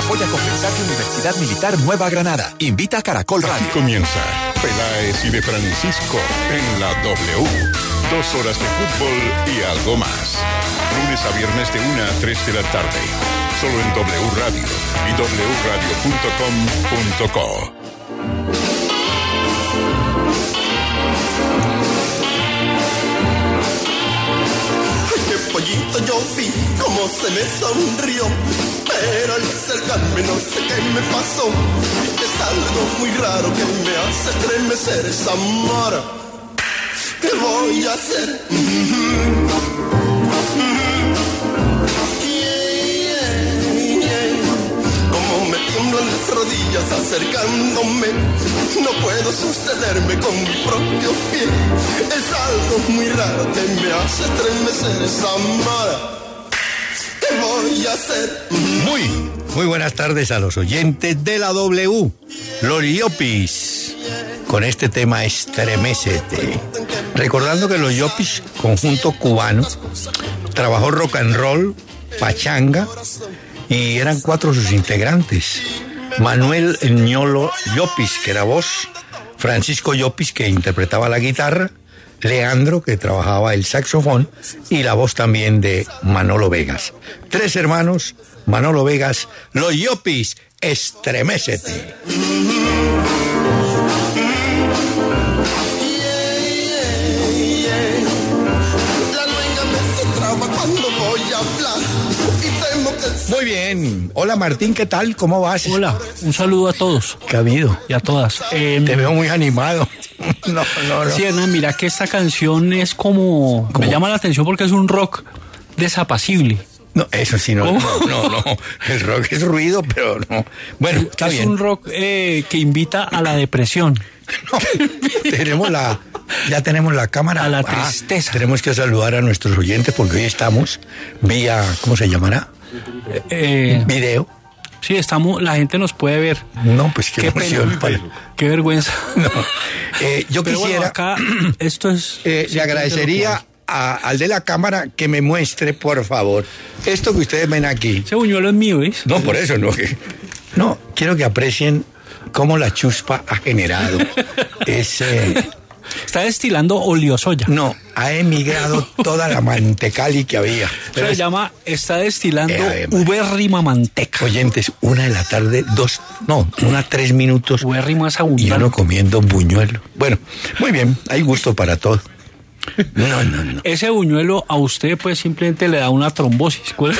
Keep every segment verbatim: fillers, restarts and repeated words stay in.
Apoya con Mensaje Universidad Militar Nueva Granada. Invita a Caracol Radio. Aquí comienza Peláez y de Francisco en la W. Dos horas de fútbol y algo más. Lunes a viernes de una a tres de la tarde. Solo en W Radio y w radio punto com punto co. Pollito yo vi cómo se me sonrió, pero al acercarme no sé qué me pasó. Es algo muy raro que me hace estremecer esa mora. ¿Qué voy a hacer? Mm-hmm. Mm-hmm. Yeah, yeah. Como me tiemblan las rodillas acercándome, no puedo sostenerme con mi propio pie. Es algo muy raro que me hace estremecer esa mora. ¿Qué voy a hacer? Muy, muy buenas tardes a los oyentes de la W. Los Yopis, con este tema Estremécete. Recordando que los Yopis, conjunto cubano, trabajó rock and roll, pachanga, y eran cuatro sus integrantes. Manuel Ñolo Llopis, que era voz, Francisco Llopis, que interpretaba la guitarra, Leandro, que trabajaba el saxofón, y la voz también de Manolo Vegas. Tres hermanos, Manolo Vegas, los Llopis, Estremécete. Muy bien. Hola Martín, ¿qué tal? ¿Cómo vas? Hola, un saludo a todos. ¿Qué ha habido? Y a todas. Eh, Te veo muy animado. No, no, no. Sí, Hernán, mira que esta canción es como... ¿Cómo? Me llama la atención porque es un rock desapacible. No, eso sí, no, ¿Cómo? no, no, no. El rock es ruido, pero no. Bueno, está es bien. un rock eh, que invita a la depresión. No, tenemos la, ya tenemos la cámara. A la Ah, tristeza. tenemos que saludar a nuestros oyentes porque hoy estamos vía, ¿cómo se llamará? Eh, Video. sí, estamos, la gente nos puede ver. No, pues qué, Qué emoción. pena. para- Qué vergüenza. No. Eh, yo Pero bueno, quisiera, acá esto es... eh, le agradecería a- al de la cámara que me muestre, por favor, esto que ustedes ven aquí. Ese buñuelo es mío, ¿ves? No, por eso no. que- No, quiero que aprecien cómo la chuspa ha generado ese... Está destilando oleosoya. No, ha emigrado toda la mantecali que había. Eso se llama, está destilando Eh, ubérrima manteca. Oyentes, una de la tarde, dos, no, una tres minutos Ubérrima es y abundante. uno comiendo buñuelo. Bueno, muy bien, hay gusto para todo. No, no, no. Ese buñuelo a usted pues simplemente le da una trombosis. ¿Cuál?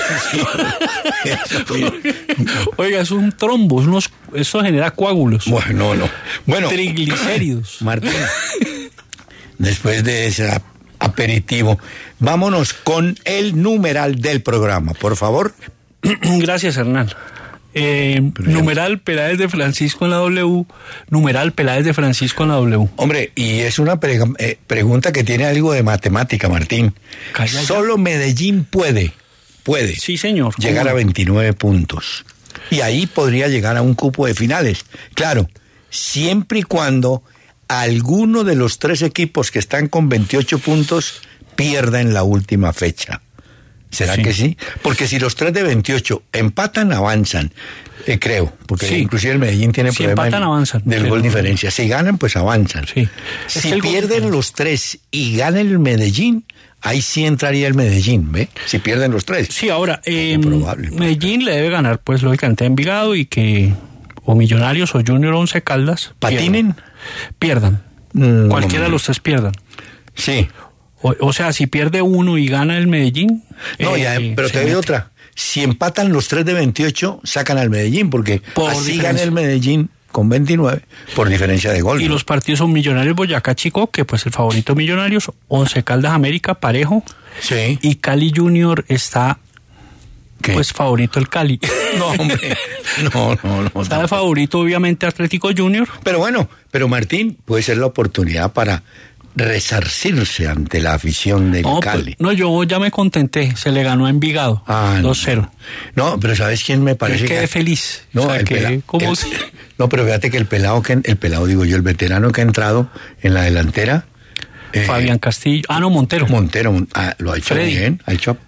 Oiga, es un trombo, es unos, eso genera coágulos. Bueno, no, no. Bueno, Triglicéridos. Martín, después de ese ap- aperitivo, vámonos con el numeral del programa, por favor. Gracias, Hernán. Eh, Pero ya- numeral Peláez de Francisco en la W. Numeral Peláez de Francisco en la W. Hombre, y es una pre- eh, pregunta que tiene algo de matemática, Martín. Calla ya. Solo Medellín puede, puede Sí, señor. ¿Cómo llegar no? a veintinueve puntos. Y ahí podría llegar a un cupo de finales. Claro, siempre y cuando alguno de los tres equipos que están con veintiocho puntos pierda en la última fecha. ¿Será Sí. que sí? Porque si los tres de veintiocho empatan, avanzan. Eh, creo, porque Sí. inclusive el Medellín tiene Si problema empatan, del- avanzan. del Pero- gol diferencia. Si ganan, pues avanzan. Sí. Es Si que el gol pierden diferencia. los tres y gana el Medellín, ahí sí entraría el Medellín, ¿ve? Si pierden los tres. Sí, ahora, eh, probable. Medellín le debe ganar, pues, lógicamente a Envigado y que o Millonarios o Junior Once Caldas ¿Patinen? Pierdan. Mm, Cualquiera de los tres pierdan. Sí. O, o sea, si pierde uno y gana el Medellín. No, eh, ya, pero se te doy mete. otra. Si empatan los tres de veintiocho, sacan al Medellín, porque Por así diferencia. gana el Medellín con veintinueve por diferencia de gol. Y ¿no? los partidos son Millonarios Boyacá Chico, que pues el favorito Millonarios, Once Caldas América, parejo. Sí. Y Cali Junior está, ¿Qué? pues, favorito el Cali. No, hombre. No, no, no. Está de tampoco. favorito, obviamente, Atlético Junior. Pero bueno, pero Martín, puede ser la oportunidad para resarcirse ante la afición del No, Cali. pues, no, yo ya me contenté. Se le ganó a Envigado. Ah, no. dos cero. No, pero ¿sabes quién me Yo parece quedé que... feliz. No, O sea, el que, pela- ¿cómo el- se- no, pero fíjate que el pelado, que el pelado digo yo, el veterano que ha entrado en la delantera... eh, Fabián Castillo. Ah, no, Montero. Montero, Mon- ah, lo ha hecho Freddy. bien, ha hecho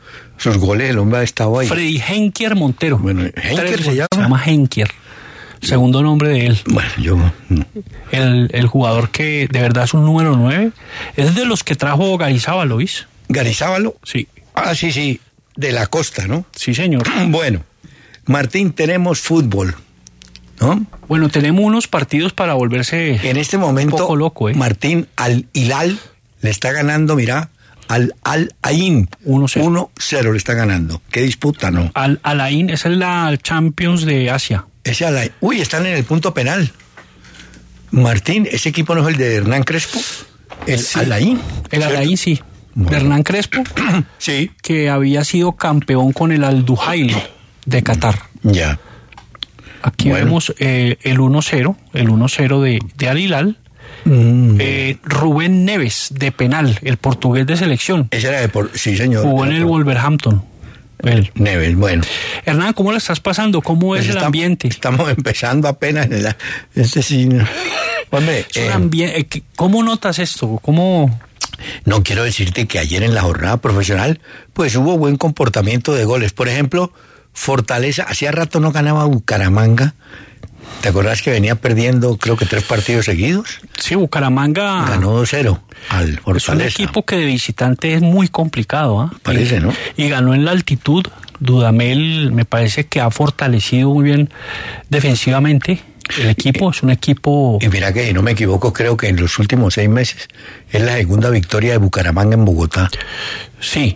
sus goles, el hombre ha estado ahí. Freddy Henkier Montero. Bueno, Henkier Tres se llama. Se llama Henkier. Segundo nombre de él. Bueno, yo... no. El, el jugador que de verdad es un número nueve. Es de los que trajo Garizábal, ¿oís? ¿Garizábalo? Sí. Ah, sí, sí. De la costa, ¿no? Sí, señor. Bueno, Martín, tenemos fútbol, ¿no? Bueno, tenemos unos partidos para volverse En este momento, un poco loco, ¿eh? Martín, al Hilal le está ganando, mira, al Al-Ain. uno cero. uno cero le está ganando. ¿Qué disputa, no? Al Alain, esa es la Champions de Asia. Ese Al-Ain. Uy, están en el punto penal. Martín, ¿ese equipo no es el de Hernán Crespo? El Sí. Al-Ain. El Alain, sí. Bueno. De Hernán Crespo, Sí. que había sido campeón con el Al-Duhail de Qatar. Ya. Aquí Bueno. vemos eh, el uno cero, el uno cero de, de Al Hilal. Mm. Eh, Rubén Neves, de penal, el portugués de selección. Ese era de por... Sí, señor. Jugó en el Wolverhampton. Él. Neves, bueno. Hernán, ¿cómo la estás pasando? ¿Cómo es Pues el estamos- ambiente? Estamos empezando apenas. En la, este sí. no. Hombre, Es un eh, ambien- eh, ¿qué- ¿Cómo notas esto? ¿Cómo? no quiero decirte que ayer en la jornada profesional, pues hubo buen comportamiento de goles. Por ejemplo, Fortaleza, hacía rato no ganaba Bucaramanga. ¿Te acordás que venía perdiendo, creo que tres partidos seguidos? Sí, Bucaramanga Ganó dos cero al es un Fortaleza. equipo que de visitante es muy complicado. ¿ah? Parece, Y- ¿no? Y ganó en la altitud. Dudamel me parece que ha fortalecido muy bien defensivamente. El equipo es un equipo... Y mira que, si no me equivoco, creo que en los últimos seis meses es la segunda victoria de Bucaramanga en Bogotá. Sí,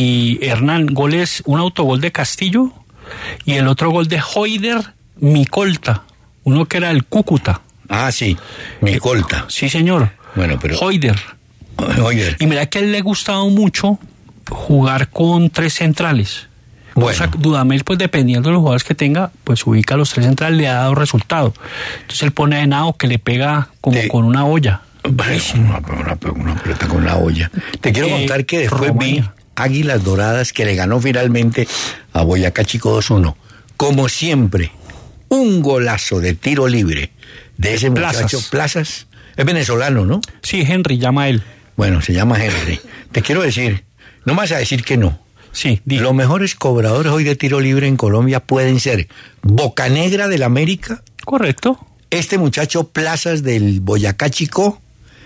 y Hernán, goles, un autogol de Castillo y el otro gol de Hoider Micolta, uno que era el Cúcuta. Ah, sí, mi colta. Sí, señor. Bueno, pero... Hoider. Oye, Y mira que a él le ha gustado mucho jugar con tres centrales. Bueno. O sea, Dudamel, pues dependiendo de los jugadores que tenga, pues ubica a los tres centrales, le ha dado resultado. Entonces él pone a Henao que le pega como Sí. con una olla. Una, una, una pelota con la olla. Te quiero Eh, contar que después Romania. vi Águilas Doradas que le ganó finalmente a Boyacá Chico dos uno. Como siempre, un golazo de tiro libre de ese Plazas. muchacho Plazas. Es venezolano, ¿no? Sí, Henry, llama a él. Bueno, se llama Henry. Te quiero decir, no me vas a decir que no. Sí, diga. Los mejores cobradores hoy de tiro libre en Colombia pueden ser Bocanegra del América, Correcto. este muchacho Plazas del Boyacá Chico,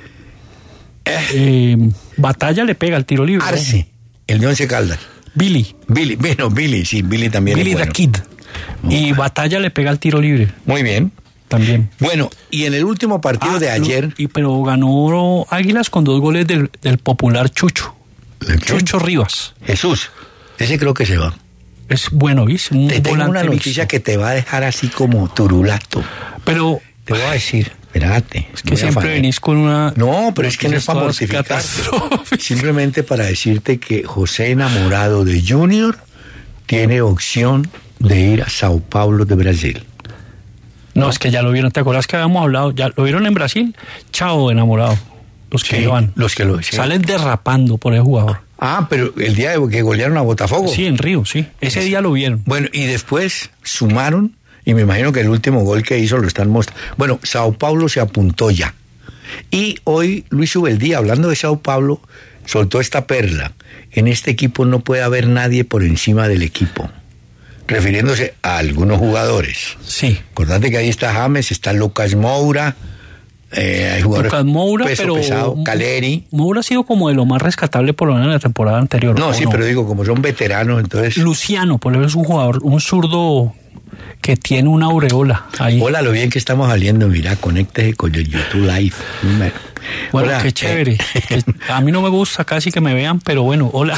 Eh, Batalla le pega el tiro libre. Arce, el de Once Caldas. Billy. Billy, bueno, Billy, sí, Billy también Billy es the bueno. Kid. Y Batalla le pega el tiro libre Muy bien. también. Bueno, y en el último partido Ah, de lo- ayer... y, pero ganó Águilas con dos goles del, del popular Chucho. ¿De quién? Chucho Rivas. Jesús, ese creo que se va. Es bueno, ¿viste? Un Te tengo volante una noticia mixto. que te va a dejar así como turulato. Pero Te voy a decir, espérate. es que siempre venís con una... No, pero es que no es para noticias mortificar. todas catastróficas. Simplemente para decirte que José Enamorado de Junior tiene opción de ir a Sao Paulo de Brasil. No, es que ya lo vieron. ¿Te acuerdas que habíamos hablado? ¿Ya lo vieron en Brasil? Chao, enamorado. Los que Sí, lo van. los que lo sí. Salen derrapando por el jugador. Ah, pero el día de que golearon a Botafogo. Sí, en Río, sí. Ese día lo vieron. Bueno, y después sumaron, y me imagino que el último gol que hizo lo están mostrando. Bueno, Sao Paulo se apuntó ya. Y hoy Luis Ubeldía, hablando de Sao Paulo, soltó esta perla. En este equipo no puede haber nadie por encima del equipo. Refiriéndose a algunos jugadores. Sí. Acordate que ahí está James, está Lucas Moura, eh, hay jugadores Lucas Moura, peso pero... pesado, Caleri. Moura ha sido como de lo más rescatable por lo menos en la temporada anterior. No, ¿o sí, pero digo, como son veteranos, entonces... Luciano, por ejemplo, es un jugador, un zurdo que tiene una aureola ahí. Hola, lo bien que estamos saliendo, mira, conéctese con el YouTube Live. Bueno, Hola, qué chévere. eh, A mí no me gusta casi que me vean, pero bueno, hola.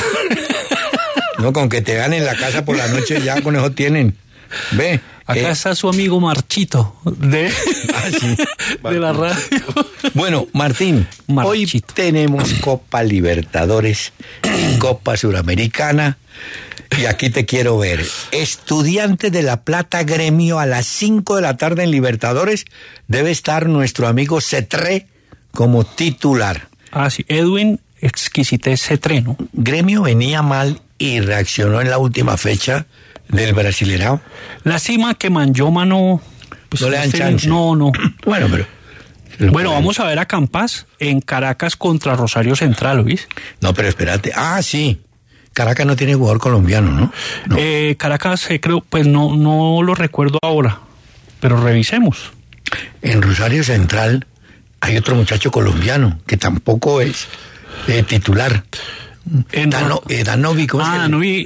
no, con que te vean en la casa por la noche ya con eso tienen. Ve. Acá eh, está su amigo Marchito de, Ah, sí. de la radio. Bueno, Martín, hoy Marchito. tenemos Copa Libertadores y Copa Suramericana. Y aquí te quiero ver. Estudiantes de La Plata Gremio a las cinco de la tarde en Libertadores. Debe estar nuestro amigo Cetré como titular. Ah, sí, Edwin Exquisite Cetreno. Gremio venía mal y reaccionó en la última fecha del Brasilerao. Lástima que Manjoma no... pues, No le dan este- chance. No, no. Bueno, pero... Bueno, vamos a ver a Campas en Caracas contra Rosario Central, ¿oís? No, pero espérate. Ah, sí. Caracas no tiene jugador colombiano, ¿no? no. Eh, Caracas, eh, creo, pues no, no lo recuerdo ahora, pero revisemos. En Rosario Central hay otro muchacho colombiano que tampoco es eh, titular. En Dano, eh, Danovi, ¿cómo ah, se llama? Danovi,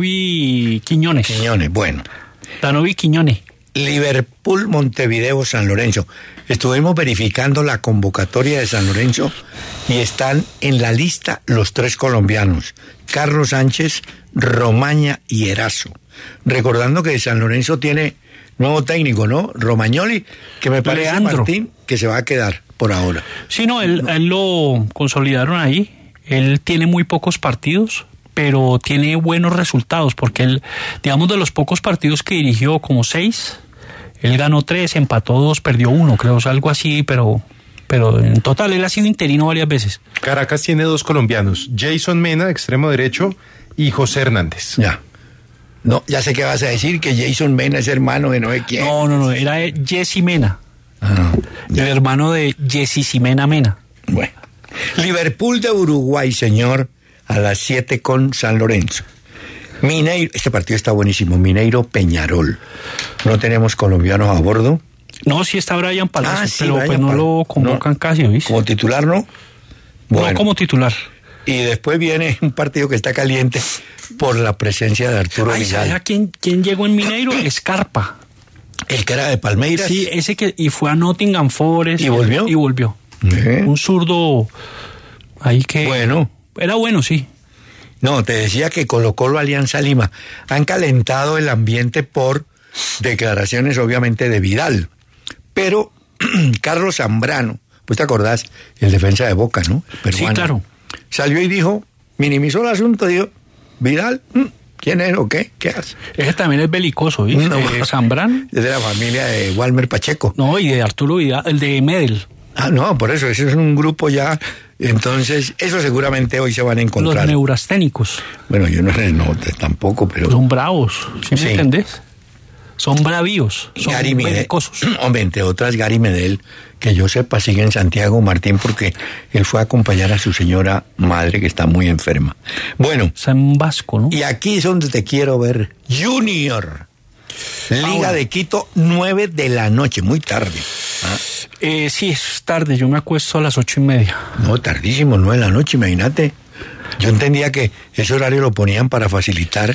Danovi Quiñones. Quiñones, bueno. Danovi Quiñones. Liverpool, Montevideo, San Lorenzo. Estuvimos verificando la convocatoria de San Lorenzo y están en la lista los tres colombianos, Carlos Sánchez, Romaña y Erazo. Recordando que San Lorenzo tiene nuevo técnico, ¿no? Romagnoli, que me parece, Leandro. Martín, que se va a quedar por ahora. Sí, no, él, él lo consolidaron ahí. Él tiene muy pocos partidos, pero tiene buenos resultados, porque él, digamos, de los pocos partidos que dirigió, como seis, él ganó tres, empató dos, perdió uno, creo, o sea, algo así, pero, pero en total él ha sido interino varias veces. Caracas tiene dos colombianos, Jason Mena, extremo derecho, y José Hernández. Ya. No, ya sé que vas a decir que Jason Mena es hermano de no sé quién. No, no, no, era Jesse Mena, Ah, el ya. hermano de Jesse Ximena Mena. Bueno. Liverpool de Uruguay, señor, a las siete con San Lorenzo. Mineiro, este partido está buenísimo, Mineiro Peñarol. No tenemos colombianos a bordo. No, sí está Brian Palacio, Ah, sí, pero Brian pues no Pal- lo convocan no. casi, ¿oís? Como titular, ¿no? No como titular. Y después viene un partido que está caliente por la presencia de Arturo Ay, ¿sabes a Vidal. quién, quién llegó en Mineiro? Escarpa. El que era de Palmeiras. Sí, ese que y fue a Nottingham Forest. ¿Y volvió? Y volvió. ¿Eh? Un zurdo ahí que... Bueno. Era bueno, sí. No, te decía que Colo Colo, Alianza Lima han calentado el ambiente por declaraciones obviamente de Vidal. Pero Carlos Zambrano, pues te acordás, el defensa de Boca, ¿no? El peruano, Sí, claro. salió y dijo, minimizó el asunto, dijo, Vidal, ¿quién es o qué? ¿Qué hace? Ese también es belicoso, ¿viste? No. Eh, Zambrano. Es de la familia de Walmer Pacheco. No, y de Arturo Vidal, el de Medel. Ah, no, por eso, ese es un grupo ya. Entonces, eso seguramente hoy se van a Los encontrar. neurasténicos. Bueno, yo no sé, no, tampoco, pero... Son bravos, ¿sí me Sí. entendés? Son bravíos, son Gary Medel, belicosos. hombre, entre otras, Gary Medel, que yo sepa, sigue en Santiago, Martín, porque él fue a acompañar a su señora madre, que está muy enferma. Bueno, Está en vasco, ¿no? y aquí es donde te quiero ver. Junior. Liga bueno. de Quito, nueve de la noche, muy tarde. Ah, Eh, sí, es tarde, yo me acuesto a las ocho y media. no, tardísimo, nueve de la noche, imagínate. Yo entendía que ese horario lo ponían para facilitar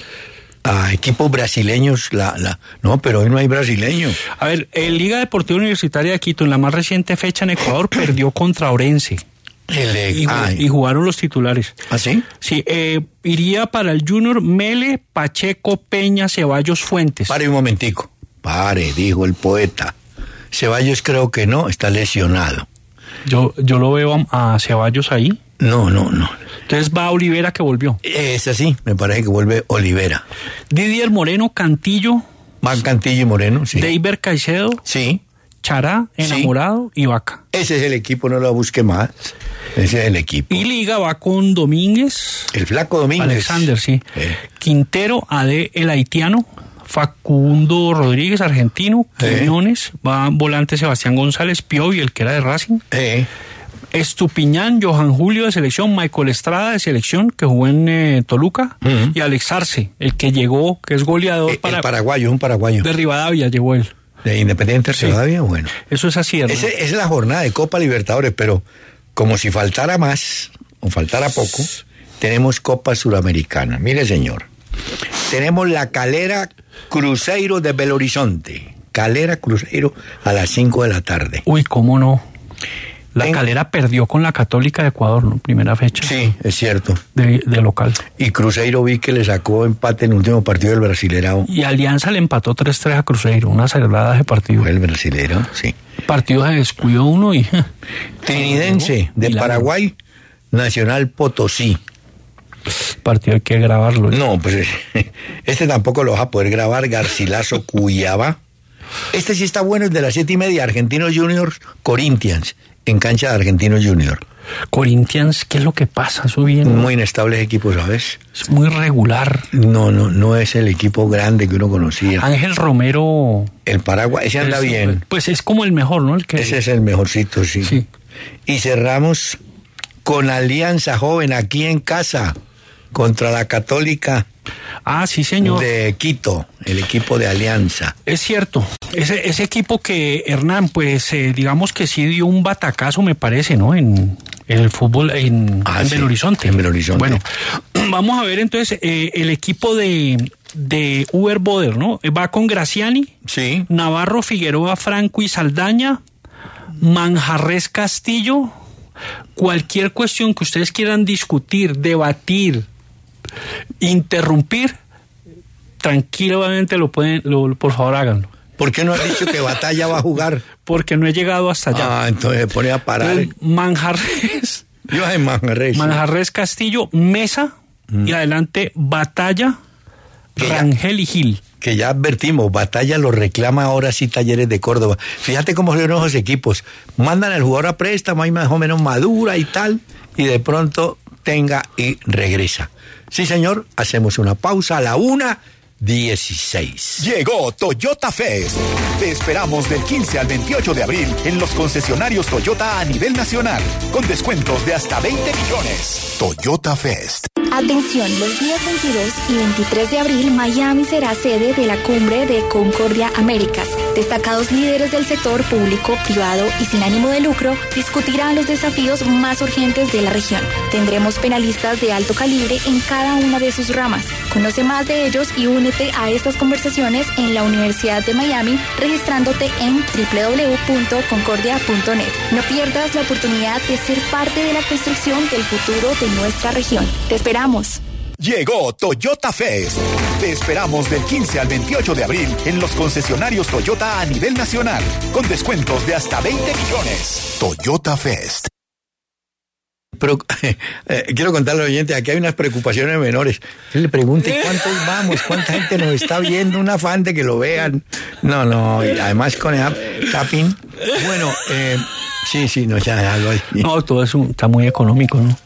a equipos brasileños la... la no, pero hoy no hay brasileños. A ver, el Liga Deportiva Universitaria de Quito en la más reciente fecha en Ecuador perdió contra Orense El de- y, ay, y jugaron los titulares. ¿Ah, sí? Sí, eh, iría para el Junior Mele, Pacheco, Peña, Ceballos, Fuentes. Pare un momentico. Pare, dijo el poeta. Ceballos creo que no, está lesionado. Yo, yo lo veo a, a Ceballos ahí. No, no, no. Entonces va Olivera que volvió. Es así, me parece que vuelve Olivera. Didier Moreno, Cantillo, Van Cantillo y Moreno, sí. Deiber Caicedo, Sí, Chará, Sí. Enamorado y Vaca. ese es el equipo, no lo busque más. Ese es el equipo. Y Liga va con Domínguez, El Flaco Domínguez. Alexander, sí. Eh. Quintero, A D, el haitiano. Facundo Rodríguez, argentino. Eh. Quiñones, va volante Sebastián González, Piovi, el que era de Racing. Eh, Estupiñán, Johan Julio de selección, Michael Estrada de selección, que jugó en eh, Toluca. Ujú. Y Alex Arce, el que llegó, que es goleador eh, para el paraguayo, un paraguayo. de Rivadavia, llegó él. De Independiente Sí. Rivadavia, bueno. Eso es así, hermano. Ese- esa es la jornada de Copa Libertadores, pero como si faltara más, o faltara poco, tenemos Copa Suramericana. Mire, señor, tenemos la Calera Cruzeiro de Belo Horizonte. Calera Cruzeiro a las cinco de la tarde. Uy, cómo no. La Ven. Calera perdió con la Católica de Ecuador, ¿no? Primera fecha Sí, es cierto. de, de local. Y Cruzeiro vi que le sacó empate en el último partido del Brasilerao. Y Alianza le empató tres tres a Cruzeiro, una sagrada de partido. Fue el Brasilerao, sí. Partido se descuidó uno y... Trinidense de Milagro. Paraguay, Nacional Potosí. Partido hay que grabarlo. No, pues este tampoco lo vas a poder grabar. Garcilaso Cuyaba. Este sí está bueno, el de las siete y media. Argentinos Juniors, Corinthians, en cancha de Argentinos Juniors. Corinthians, ¿qué es lo que pasa? Eso viene... Muy inestable equipo, ¿sabes? Es muy regular. No, no, no es el equipo grande que uno conocía. Ángel Romero... El Paraguay, ese anda es- bien. Pues es como el mejor, ¿no? El que... Ese es el mejorcito, sí. Sí. Y cerramos con Alianza Joven aquí en casa. contra la Católica. Ah, sí, señor. De Quito, el equipo de Alianza. Es cierto. Ese, ese equipo que, Hernán, pues eh, digamos que sí dio un batacazo, me parece, ¿no? En, en el fútbol en, ah, en sí, Belo Horizonte. En Belo Horizonte. Bueno, vamos a ver entonces eh, el equipo de, de Uber Boder, ¿no? Va con Graciani, sí. Navarro, Figueroa, Franco y Saldaña, Manjarres, Castillo. Cualquier cuestión que ustedes quieran discutir, debatir, interrumpir, tranquilamente lo pueden, lo, por favor háganlo. ¿Por qué no has dicho que Batalla va a jugar? Porque no he llegado hasta allá. Ah, entonces pone a parar. Entonces, Manjarres, Yo en Manjarres. Manjarres, Castillo, Mesa mm. y adelante Batalla, que Rangel ya, y Gil. Que ya advertimos, Batalla lo reclama ahora sí Talleres de Córdoba. Fíjate cómo son esos equipos. Mandan al jugador a préstamo, ahí más o menos madura y tal, y de pronto tenga y regresa. Sí, señor, hacemos una pausa a la una dieciséis. Llegó Toyota Fest. Te esperamos del quince al veintiocho de abril en los concesionarios Toyota a nivel nacional, con descuentos de hasta veinte millones. Toyota Fest. Atención, los días veintidós y veintitrés de abril, Miami será sede de la cumbre de Concordia Américas. Destacados líderes del sector público, privado y sin ánimo de lucro discutirán los desafíos más urgentes de la región. Tendremos panelistas de alto calibre en cada una de sus ramas. Conoce más de ellos y únete a estas conversaciones en la Universidad de Miami registrándote en doble u doble u doble u punto concordia punto net. No pierdas la oportunidad de ser parte de la construcción del futuro de nuestra región. Te esperamos. Llegó Toyota Fest. Te esperamos del quince al veintiocho de abril en los concesionarios Toyota a nivel nacional, con descuentos de hasta veinte millones. Toyota Fest. Pero eh, quiero contarle al oyente, aquí hay unas preocupaciones menores. Yo le pregunte cuántos vamos, cuánta gente nos está viendo, un afán de que lo vean. No, no, y además con el tapping. Bueno, eh, sí, sí, no, ya algo ahí. No, todo eso está muy económico, ¿no?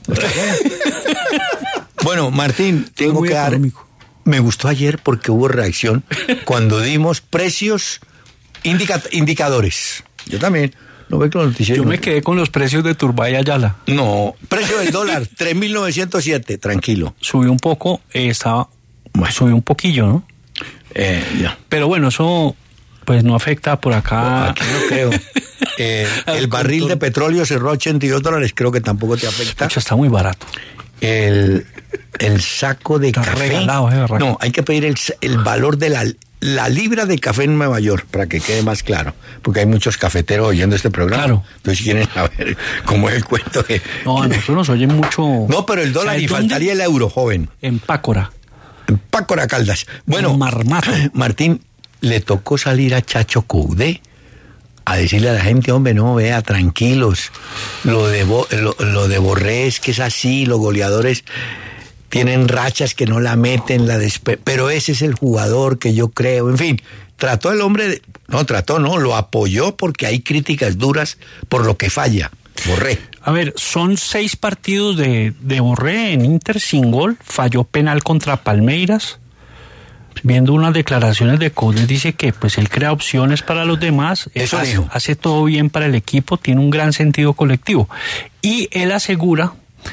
Bueno, Martín, tengo que dar... Me gustó ayer porque hubo reacción cuando dimos precios indica, indicadores. Yo también. ¿No ve con los noticieros? Yo me quedé con los precios de Turbay Ayala. No, precio del dólar, tres mil novecientos siete, tranquilo. Subió un poco, eh, estaba... Bueno. Subió un poquillo, ¿no? Eh, ya. Pero bueno, eso pues no afecta por acá. No, aquí no creo. Eh, el barril de petróleo cerró a ochenta y dos dólares, creo que tampoco te afecta. Mucho, está muy barato. El, el saco de está café. Regalado, eh, no, hay que pedir el, el valor de la, la libra de café en Nueva York, para que quede más claro, porque hay muchos cafeteros oyendo este programa. Claro. Entonces, si quieren saber cómo es el cuento de... No, a nosotros nos oyen mucho... No, pero el dólar, y faltaría el euro, joven. En Pácora. En Pácora, Caldas. Bueno, Marmato. Martín, le tocó salir a Chacho Coudet a decirle a la gente, hombre, no, vea, tranquilos, lo de, Bo, lo, lo de Borré es que es así, los goleadores tienen rachas que no la meten, la despe pero ese es el jugador que yo creo, en fin, trató el hombre, de, no trató, no, lo apoyó porque hay críticas duras por lo que falla, Borré. A ver, son seis partidos de, de Borré en Inter sin gol, falló penal contra Palmeiras. Viendo unas declaraciones de Coudet, dice que pues él crea opciones para los demás, Eso hace, dijo. hace todo bien para el equipo, tiene un gran sentido colectivo. Y él asegura,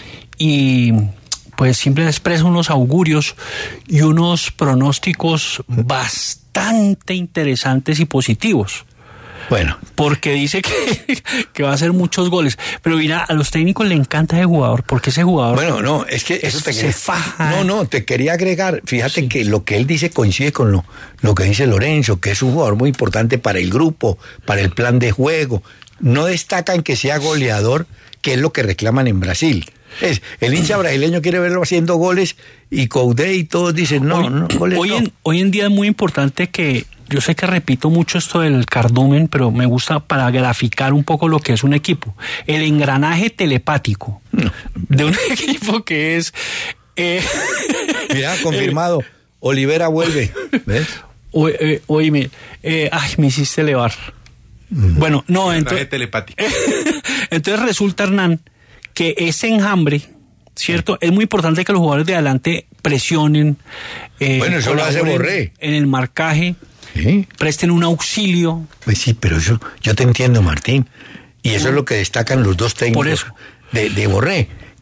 y pues siempre expresa unos augurios y unos pronósticos bastante interesantes y positivos. Bueno. Porque dice que, que va a hacer muchos goles. Pero mira, a los técnicos le encanta ese jugador, porque ese jugador... Bueno, no, es que eso te se quería... faja. No, no, te quería agregar, fíjate Sí. que lo que él dice coincide con lo, lo que dice Lorenzo, que es un jugador muy importante para el grupo, para el plan de juego. No destacan que sea goleador, que es lo que reclaman en Brasil. Es, el hincha brasileño quiere verlo haciendo goles y Coudet y todos dicen, no, hoy, no, goles hoy, no. En, hoy en día es muy importante que... Yo sé que repito mucho esto del cardumen, pero me gusta para graficar un poco lo que es un equipo. El engranaje telepático No. de un equipo que es... Eh, Mira, confirmado, Olivera vuelve, ¿ves? o, eh, oíme, eh, ay, me hiciste elevar. Mm. Bueno, no, entonces... telepático. Entonces resulta, Hernán, que ese enjambre, ¿cierto? Es muy importante que los jugadores de adelante presionen. Eh, Bueno, eso lo hace Borré. En el marcaje. ¿Sí? Presten un auxilio. Pues sí, pero eso, yo te entiendo, Martín. Y eso es lo que destacan los dos técnicos Por eso. De, de Borré.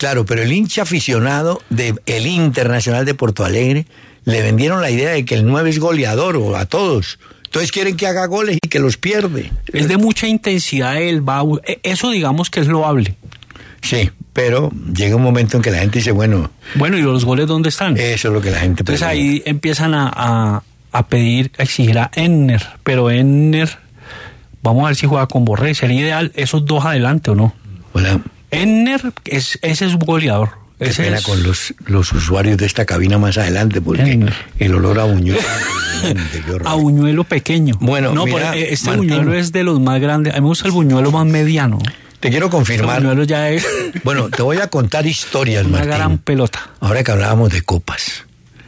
Claro, pero el hincha aficionado del Internacional de Porto Alegre le vendieron la idea de que el nueve es goleador o a todos. Entonces quieren que haga goles y que los pierde. Es de mucha intensidad, él va, eso digamos que es loable. Sí, pero llega un momento en que la gente dice, bueno... Bueno, ¿y los goles dónde están? Eso es lo que la gente... Entonces pregunta. ahí empiezan a, a, a pedir, a exigir a Enner, pero Enner, vamos a ver si juega con Borré, sería ideal esos dos adelante o no. Hola. Enner, es, ese es goleador. Qué Ese pena es... con los, los usuarios de esta cabina más adelante, porque Enner. el olor a buñuelo... qué horror. A buñuelo pequeño. Bueno, no, mira, pero este Martín, buñuelo es de los más grandes. A mí me gusta el buñuelo más mediano. Te quiero Este confirmar... buñuelo ya es Bueno, te voy a contar historias, una Martín. gran pelota. Ahora que hablábamos de copas.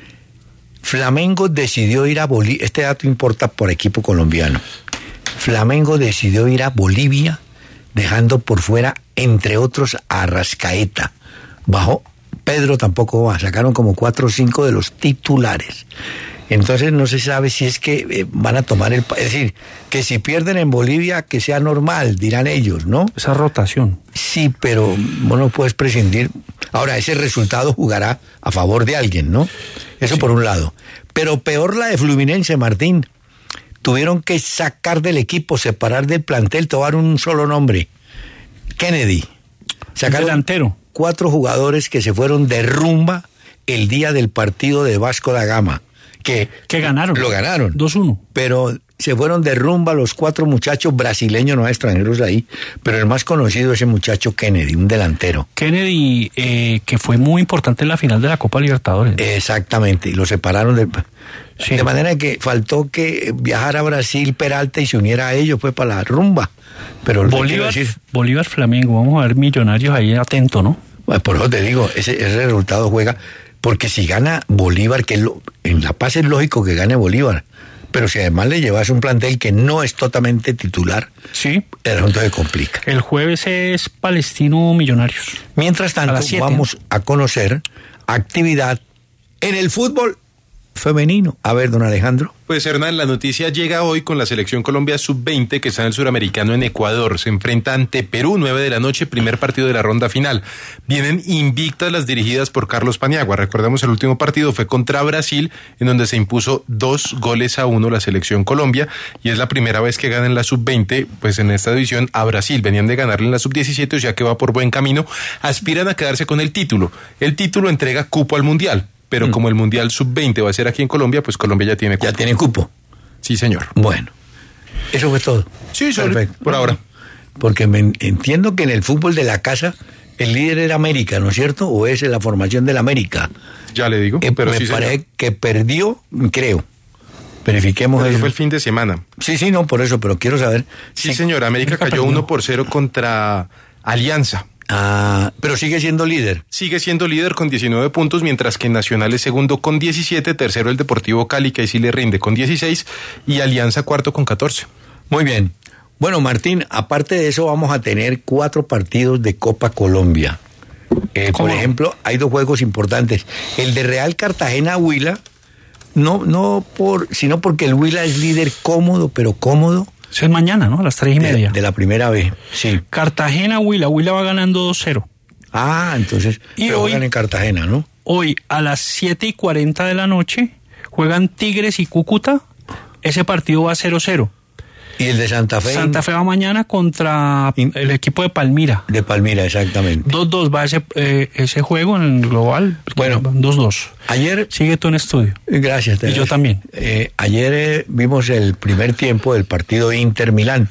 Flamengo decidió ir a Bolivia. Este dato importa por equipo colombiano. Flamengo decidió ir a Bolivia, dejando por fuera, entre otros, a Arrascaeta. Bajo Pedro tampoco va. Sacaron como cuatro o cinco de los titulares. Entonces no se sabe si es que eh, van a tomar el... Es decir, que si pierden en Bolivia, que sea normal, dirán ellos, ¿no? Esa rotación. Sí, pero vos no puedes prescindir. Ahora, ese resultado jugará a favor de alguien, ¿no? Eso sí. Por un lado. Pero peor la de Fluminense, Martín. Tuvieron que sacar del equipo, separar del plantel, tomar un solo nombre. Kennedy. Sacaron delantero. Cuatro jugadores que se fueron de rumba el día del partido de Vasco da Gama. Que, que ganaron. Lo ganaron. dos uno. Pero se fueron de rumba los cuatro muchachos brasileños, no extranjeros ahí. Pero el más conocido es ese muchacho Kennedy, un delantero. Kennedy, eh, que fue muy importante en la final de la Copa Libertadores. Exactamente, y lo separaron del... Sí. De manera que faltó que viajara a Brasil Peralta y se uniera a ellos, pues, para la rumba. Pero Bolívar, decir, Bolívar Flamengo, vamos a ver Millonarios ahí atento, ¿no? Bueno, por eso te digo, ese, ese resultado juega... Porque si gana Bolívar, que lo, en La Paz es lógico que gane Bolívar, pero si además le llevas un plantel que no es totalmente titular, sí, el asunto se complica. El jueves es Palestino Millonarios. Mientras tanto, a vamos a conocer actividad en el fútbol femenino. A ver, don Alejandro. Pues Hernán, la noticia llega hoy con la selección Colombia sub veinte que está en el Suramericano en Ecuador. Se enfrenta ante Perú, nueve de la noche, primer partido de la ronda final. Vienen invictas las dirigidas por Carlos Paniagua. Recordemos el último partido fue contra Brasil, en donde se impuso dos goles a uno la selección Colombia, y es la primera vez que ganan la sub veinte, pues en esta división a Brasil. Venían de ganarle en la sub diecisiete, o sea que va por buen camino. Aspiran a quedarse con el título. El título entrega cupo al Mundial. Pero mm. como el Mundial sub veinte va a ser aquí en Colombia, pues Colombia ya tiene cupo. Ya tiene cupo. Sí, señor. Bueno, eso fue todo. Sí, perfecto. Por ahora. Porque me entiendo que en el fútbol de la casa el líder era América, ¿no es cierto? ¿O es la formación del América? Ya le digo, eh, pero me sí, parece señor. que perdió, creo. Verifiquemos pero eso. Eso fue el fin de semana. Sí, sí, no, por eso, pero quiero saber. Sí, si... señor, América cayó uno por cero contra Alianza. Ah, pero sigue siendo líder. Sigue siendo líder con diecinueve puntos, mientras que Nacional es segundo con diecisiete, tercero el Deportivo Cali, que ahí sí le rinde con dieciséis, y Alianza cuarto con catorce. Muy bien. Bueno, Martín, aparte de eso vamos a tener cuatro partidos de Copa Colombia. Eh, por ejemplo, hay dos juegos importantes. El de Real Cartagena-Huila, no, no por, sino porque el Huila es líder cómodo, pero cómodo. Eso es mañana, ¿no? A las tres y media. De, de la primera vez, sí. Cartagena, Huila. Huila va ganando dos cero. Ah, entonces, y pero hoy, juegan en Cartagena, ¿no? Hoy, a las siete y cuarenta de la noche, juegan Tigres y Cúcuta. Ese partido va cero cero. ¿Y el de Santa Fe? Santa Fe va mañana contra el equipo de Palmira. De Palmira, exactamente. dos dos va ese, eh, ese juego en el global. Bueno, dos dos. Ayer... Sigue tú en estudio. Gracias. Y yo también. Eh, ayer eh, vimos el primer tiempo del partido Inter-Milán.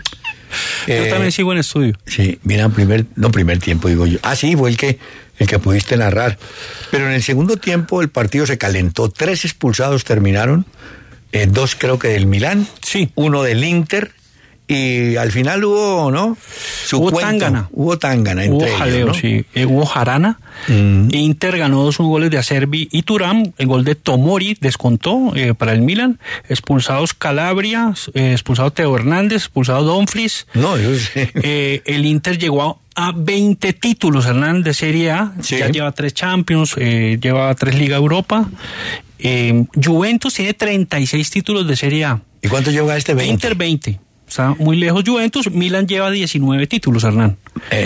Yo eh, también sigo en estudio. Sí, mira, primer, no primer tiempo, digo yo. Ah, sí, fue el que, el que pudiste narrar. Pero en el segundo tiempo el partido se calentó. Tres expulsados terminaron. Eh, dos creo que del Milán, sí. Uno del Inter, y al final hubo, ¿no? Su hubo cuento, tángana. Hubo tángana entre hubo ellos, jaleo, ¿no? sí. Eh, hubo jarana. Mm. Inter ganó dos goles de Acerbi y Turán. El gol de Tomori descontó eh, para el Milan. Expulsados Calabria, eh, expulsado Teo Hernández, expulsado Dumfries. No, yo sé. Eh, el Inter llegó a veinte títulos, Hernán, de Serie A. Sí. Ya lleva tres Champions, eh, lleva tres Liga Europa. Eh, Juventus tiene treinta y seis títulos de Serie A. ¿Y cuánto lleva este veinte? Inter veinte. Está muy lejos Juventus. Milan lleva diecinueve títulos, Hernán. Eh,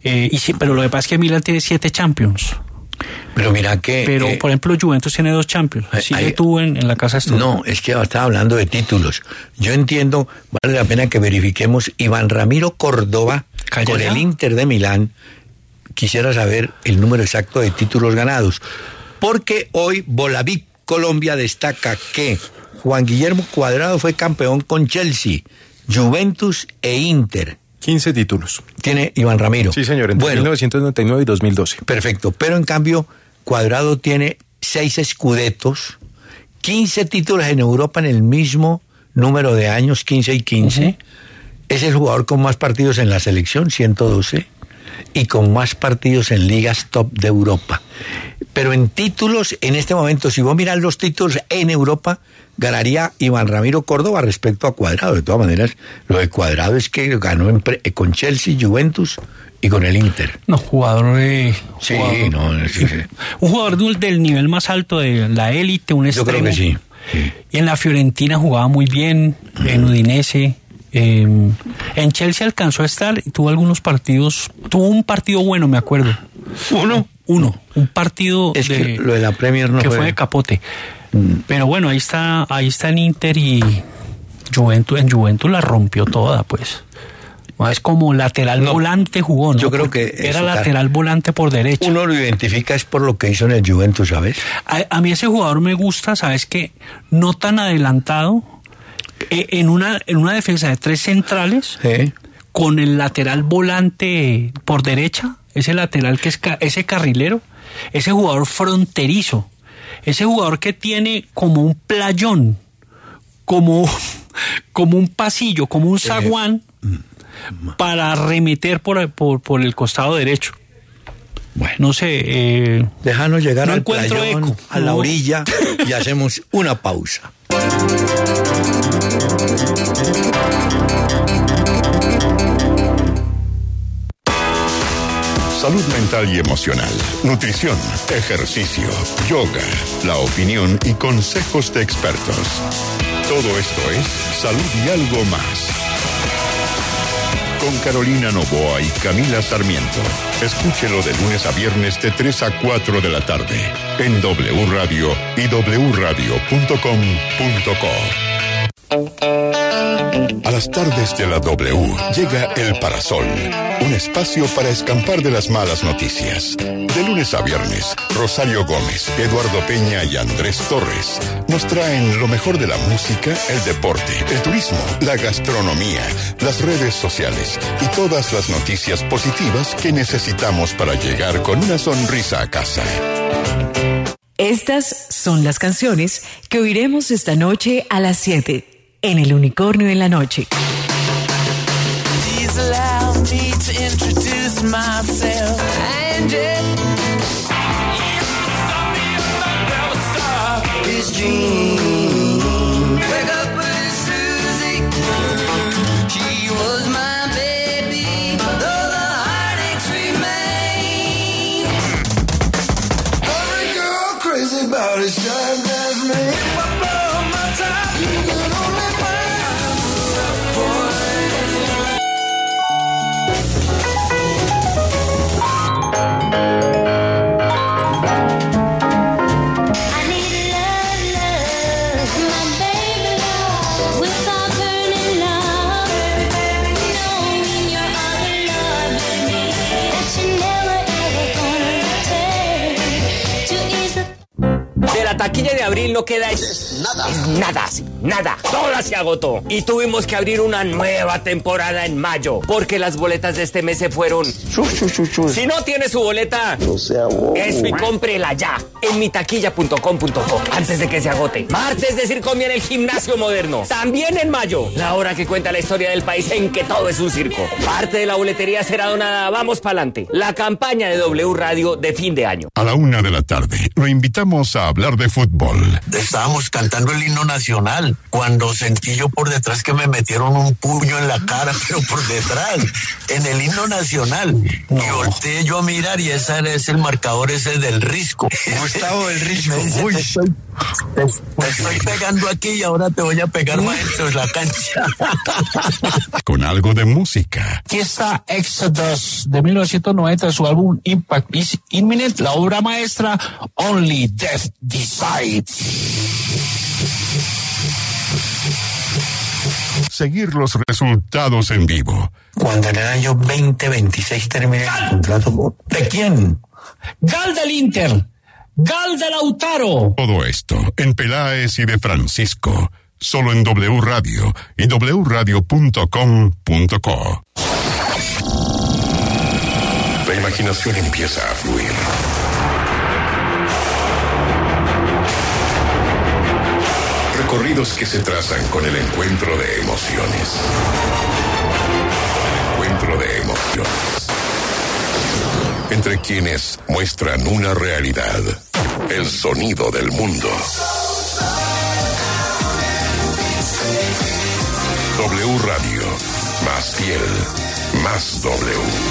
Eh, y sí, pero lo que pasa es que Milan tiene siete Champions. Pero mira que... Pero, eh, por ejemplo, Juventus tiene dos Champions. Sí, hay, tú en, en la casa estuvo. No, es que estaba hablando de títulos. Yo entiendo, vale la pena que verifiquemos. Iván Ramiro Córdoba, Calla con ya. el Inter de Milán, quisiera saber el número exacto de títulos ganados. Porque hoy Bolavip Colombia destaca que Juan Guillermo Cuadrado fue campeón con Chelsea, Juventus e Inter. quince títulos. Tiene Iván Ramiro. Sí, señor, entre bueno, mil novecientos noventa y nueve y dos mil doce. Perfecto, pero en cambio Cuadrado tiene seis escudetos, quince títulos en Europa en el mismo número de años, quince y quince. Uh-huh. Es el jugador con más partidos en la selección, ciento doce, y con más partidos en ligas top de Europa. Pero en títulos, en este momento, si vos mirás los títulos en Europa, ganaría Iván Ramiro Córdoba respecto a Cuadrado. De todas maneras, lo de Cuadrado es que ganó en pre, con Chelsea, Juventus y con el Inter. No, jugador de... Sí, jugador, no, sí, sí. Un jugador del, del nivel más alto de la élite, un Yo extremo. creo que sí, sí. Y en la Fiorentina jugaba muy bien, mm. en Udinese. Eh, en Chelsea alcanzó a estar, tuvo algunos partidos, tuvo un partido bueno, me acuerdo. ¿Uno? Uno, un partido es de, que lo de la Premier no que fue... fue de capote. Mm. Pero bueno, ahí está, ahí está en Inter y Juventus, en Juventus la rompió toda, pues. Es como lateral no, volante jugó, ¿no? Yo creo que... Era lateral volante por derecha. Uno lo identifica es por lo que hizo en el Juventus, ¿sabes? A, a mí ese jugador me gusta, ¿sabes qué? No tan adelantado, eh, en, una, en una defensa de tres centrales, ¿sí? Con el lateral volante por derecha, ese lateral que es ca, ese carrilero, ese jugador fronterizo, ese jugador que tiene como un playón, como, como un pasillo, como un zaguán, eh, para arremeter por, por, por el costado derecho. Bueno, no sé. Eh, Déjanos llegar no al encuentro playón, eco. a la no. orilla y hacemos una pausa. Salud mental y emocional, nutrición, ejercicio, yoga, la opinión y consejos de expertos. Todo esto es Salud y algo más. Con Carolina Novoa y Camila Sarmiento. Escúchelo de lunes a viernes de tres a cuatro de la tarde en W Radio y w radio punto com punto co. A las tardes de la W llega El Parasol, un espacio para escapar de las malas noticias. De lunes a viernes, Rosario Gómez, Eduardo Peña y Andrés Torres nos traen lo mejor de la música, el deporte, el turismo, la gastronomía, las redes sociales y todas las noticias positivas que necesitamos para llegar con una sonrisa a casa. Estas son las canciones que oiremos esta noche a las siete. En El Unicornio en la Noche. Please allow me to introduce myself. Angie. His dream. Wake up with Susie. She was my baby. Though the heartaches remain. Every girl crazy about his shine glass man. My time. You can only De la taquilla de abril no queda es nada, es nada, sí, nada, toda se agotó y tuvimos que abrir una nueva temporada en mayo porque las boletas de este mes se fueron. Si no tiene su boleta, no se agotó. Eso y cómprela ya en mi taquilla punto com punto co antes de que se agote. Martes de Circombia en el Gimnasio Moderno, también en mayo, la hora que cuenta la historia del país en que todo es un circo. Parte de la boletería será donada. Vamos pa'lante. La campaña de W Radio de fin de año. A la una de la tarde lo invitamos a hablar de fútbol. Estábamos cantando el himno nacional. Nacional, cuando sentí yo por detrás que me metieron un puño en la cara, pero por detrás, en el himno nacional. No. Y volteé yo a mirar y ese es el marcador ese del Risco. Gustavo del Risco. Dice, Uy. Te, estoy, te, te estoy pegando aquí y ahora te voy a pegar más dentro de la cancha. Con algo de música. Aquí está Exodus de mil novecientos noventa, su álbum Impact is Imminent, la obra maestra Only Death Decides. Seguir los resultados en vivo. Cuando en el año veinte veintiséis termine el contrato. ¿De quién? Gal del Inter, Gal de Lautaro. Todo esto en Peláez y de Francisco. Solo en W Radio y w radio punto com punto co. La imaginación empieza a fluir. Recorridos que se trazan con el encuentro de emociones. El encuentro de emociones. Entre quienes muestran una realidad. El sonido del mundo. W Radio. Más fiel. Más W.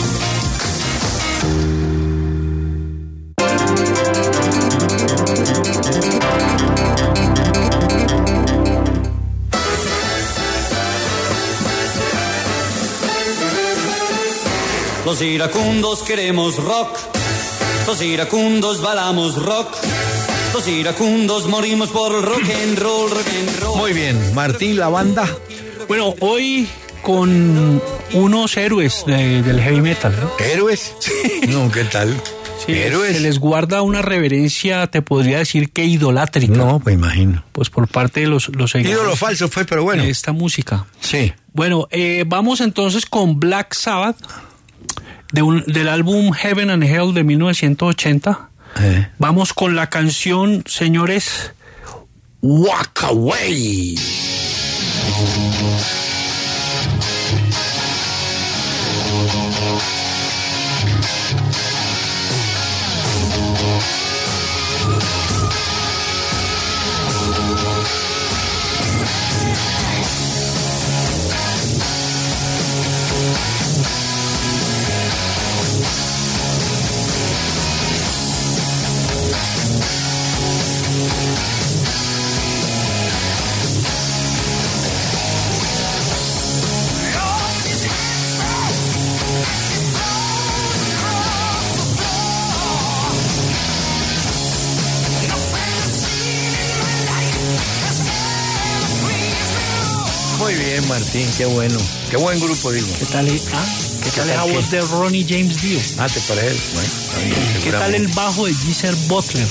Los iracundos queremos rock, los iracundos bailamos rock, los iracundos morimos por el rock and roll, rock and roll. Muy bien, Martín, la banda. Bueno, hoy con unos héroes de, del heavy metal, ¿no? ¿Héroes? Sí. No, ¿qué tal? Sí, héroes. Se les guarda una reverencia, te podría decir que idolátrica. No, pues imagino. Pues por parte de los, los seguidores. Ídolo falso fue, pero bueno. De esta música. Sí. Bueno, eh, vamos entonces con Black Sabbath. De un, del álbum Heaven and Hell de mil novecientos ochenta. Eh. Vamos con la canción, señores, Walk Away. Muy bien, Martín, qué bueno. Qué buen grupo, digo. ¿Qué tal, eh? ah, ¿qué tal esa voz de Ronnie James Dio? Ah, ¿te parece? Bueno, bien, ¿qué tal el bajo de Geezer Butler?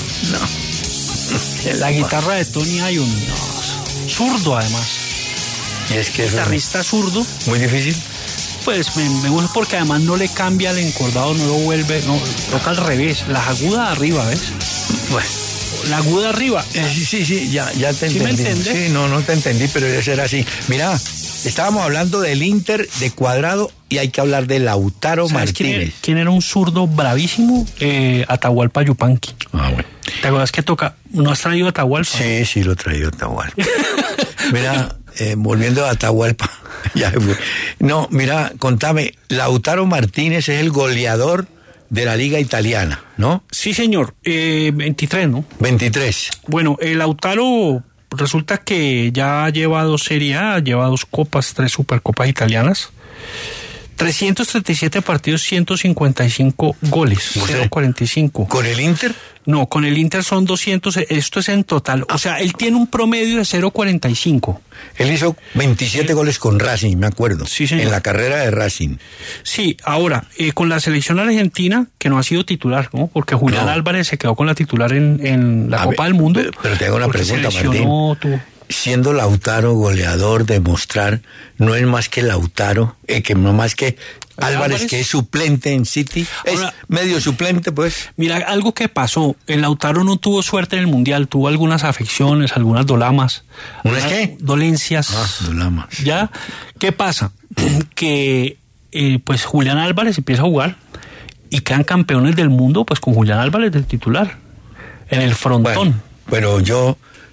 No. La guitarra de Tony Iommi. No. Zurdo, además. Y es que es guitarrista zurdo. Muy difícil. Pues me, me gusta porque además no le cambia el encordado, no lo vuelve, no, toca al revés, la aguda arriba, ¿ves? Bueno. La aguda arriba. Eh, sí, sí, sí, ya, ya te ¿Sí entendí. me entiendes? Sí, no, no te entendí, pero debe ser así. Mira, estábamos hablando del Inter de Cuadrado y hay que hablar de Lautaro ¿Sabes Martínez. Quién era, quién era un zurdo bravísimo? Eh, Atahualpa Yupanqui. Ah, bueno. ¿Te acuerdas que toca? ¿No has traído Atahualpa? Sí, sí, lo he traído Atahualpa. Mira, eh, volviendo a Atahualpa. Ya fue. No, mira, contame, Lautaro Martínez es el goleador de la Liga Italiana, ¿no? Sí, señor. Eh, veintitrés, ¿no? veintitrés. Bueno, el Lautaro resulta que ya lleva dos Serie A, lleva dos copas, tres supercopas italianas. trescientos treinta y siete partidos, ciento cincuenta y cinco goles, cero cuarenta y cinco. ¿Con el Inter? No, con el Inter son doscientos, esto es en total. O sea, él tiene un promedio de cero cuarenta y cinco. Él hizo veintisiete sí. goles con Racing, me acuerdo. Sí, señor. En la carrera de Racing. Sí, ahora, eh, con la selección argentina, que no ha sido titular, ¿no? Porque Julián no. Álvarez se quedó con la titular en, en la A Copa ver, del Mundo. Pero, pero te hago una pregunta, Martín. Tú. Siendo Lautaro goleador, demostrar, no es más que Lautaro, eh, que no más que Álvarez, Álvarez, que es suplente en City, ahora, es medio suplente, pues. Mira, algo que pasó, el Lautaro no tuvo suerte en el Mundial, tuvo algunas afecciones, algunas dolamas. ¿Unas qué? Dolencias. Ah, dolamas. ¿Ya? ¿Qué pasa? que, eh, pues, Julián Álvarez empieza a jugar y quedan campeones del mundo, pues, con Julián Álvarez del titular, en el frontón. Bueno, pero yo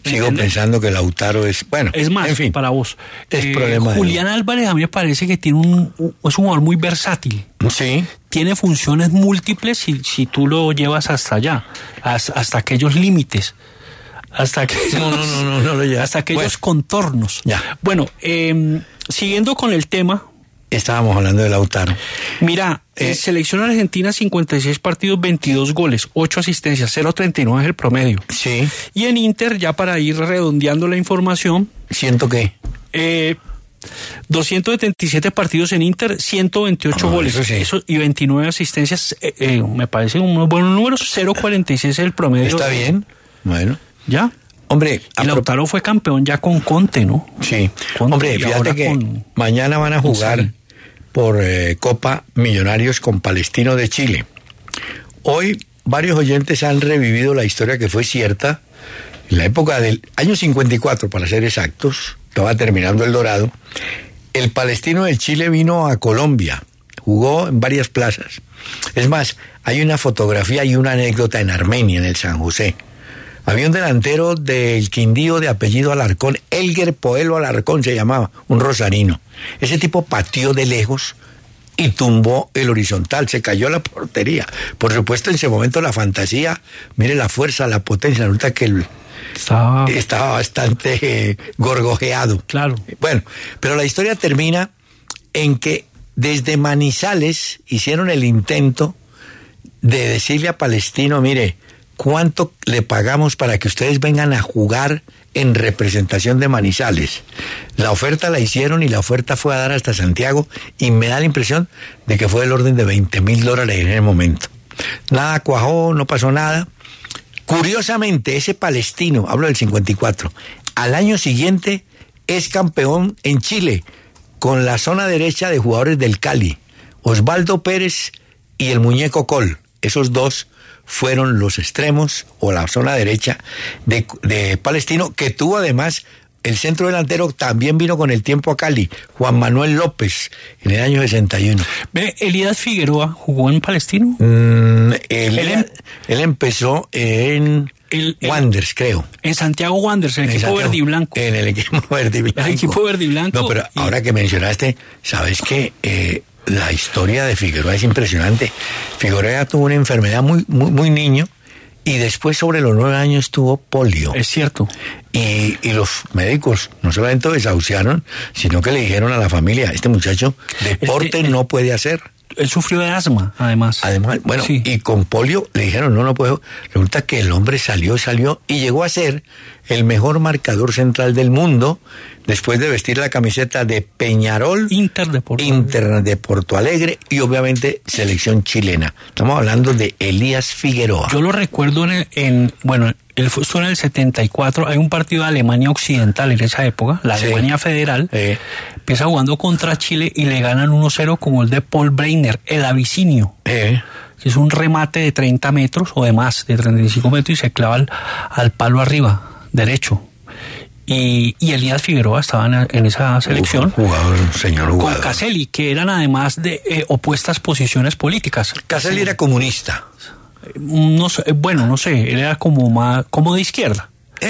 sigo pensando que Lautaro es, bueno, es más, en fin, para vos. Es eh, problema Julián de... Álvarez a mí me parece que tiene un, un, es un jugador muy versátil. Sí. Tiene funciones múltiples si, si tú lo llevas hasta allá, hasta, hasta aquellos límites. Hasta que no, no, no, no, no lo lleva. hasta aquellos bueno. contornos. Ya. Bueno, eh, siguiendo con el tema. Estábamos hablando de Lautaro. Mira, eh, en selección argentina, cincuenta y seis partidos, veintidós goles, ocho asistencias, cero punto treinta y nueve es el promedio. Sí. Y en Inter, ya para ir redondeando la información. ¿Siento qué? Eh, doscientos setenta y siete partidos en Inter, ciento veintiocho oh, goles eso sí. eso, y veintinueve asistencias. Eh, eh, me parecen unos buenos números. cero punto cuarenta y seis es el promedio. Está bien. Bueno. ¿Ya? Hombre, y Lautaro fue campeón ya con Conte, ¿no? Sí. Conte, Hombre, fíjate que con... mañana van a jugar sí. por eh, Copa Millonarios con Palestino de Chile. Hoy varios oyentes han revivido la historia que fue cierta. En la época del año cincuenta y cuatro, para ser exactos, estaba terminando el Dorado, el Palestino de Chile vino a Colombia, jugó en varias plazas. Es más, hay una fotografía y una anécdota en Armenia, en el San José. Había un delantero del Quindío de apellido Alarcón, Elger Poelo Alarcón se llamaba, un rosarino. Ese tipo pateó de lejos y tumbó el horizontal, se cayó la portería. Por supuesto, en ese momento la fantasía, mire la fuerza, la potencia, resulta que el, estaba... estaba bastante eh, gorgojeado. Claro. Bueno, pero la historia termina en que desde Manizales hicieron el intento de decirle a Palestino, mire, ¿cuánto le pagamos para que ustedes vengan a jugar en representación de Manizales? La oferta la hicieron y la oferta fue a dar hasta Santiago y me da la impresión de que fue del orden de veinte mil dólares en el momento. Nada cuajó, no pasó nada. Curiosamente, ese Palestino, hablo del cincuenta y cuatro, al año siguiente es campeón en Chile con la zona derecha de jugadores del Cali, Osvaldo Pérez y el Muñeco Col. Esos dos fueron los extremos o la zona derecha de, de Palestino, que tuvo además el centro delantero, también vino con el tiempo a Cali, Juan Manuel López, en el año sesenta y uno. ¿Ve, Elías Figueroa jugó en Palestino? Mm, él, él, él empezó en el, el, Wanderers, creo. En Santiago Wanderers, el en equipo verde y blanco. En el equipo verde y blanco. El equipo verde y blanco. No, pero y... ahora que mencionaste, ¿sabes qué? Eh, la historia de Figueroa es impresionante. Figueroa tuvo una enfermedad muy, muy, muy niño y después sobre los nueve años tuvo polio. Es cierto. Y, y los médicos no solamente desahuciaron, sino que le dijeron a la familia, este muchacho deporte este, no puede hacer. Él sufrió de asma, además. Además, bueno, sí. Y con polio le dijeron, no, no puedo. Resulta que el hombre salió, salió y llegó a ser el mejor marcador central del mundo después de vestir la camiseta de Peñarol, Inter de Porto, Inter de Porto Alegre y obviamente selección chilena. Estamos hablando de Elías Figueroa. Yo lo recuerdo en, en bueno, él fue en el setenta y cuatro, hay un partido de Alemania Occidental en esa época, la sí. Alemania Federal, eh. empieza jugando contra Chile y le ganan uno cero con el de Paul Breitner, el abisinio. Eh. Que es un remate de treinta metros o de más, de treinta y cinco metros y se clava al, al palo arriba, derecho. Y, y Elías Figueroa estaba en, en esa selección. Jugador, señor jugador. Con Caselli, que eran además de eh, opuestas posiciones políticas. Caselli era comunista. No sé, bueno, no sé, él era como más, como de izquierda.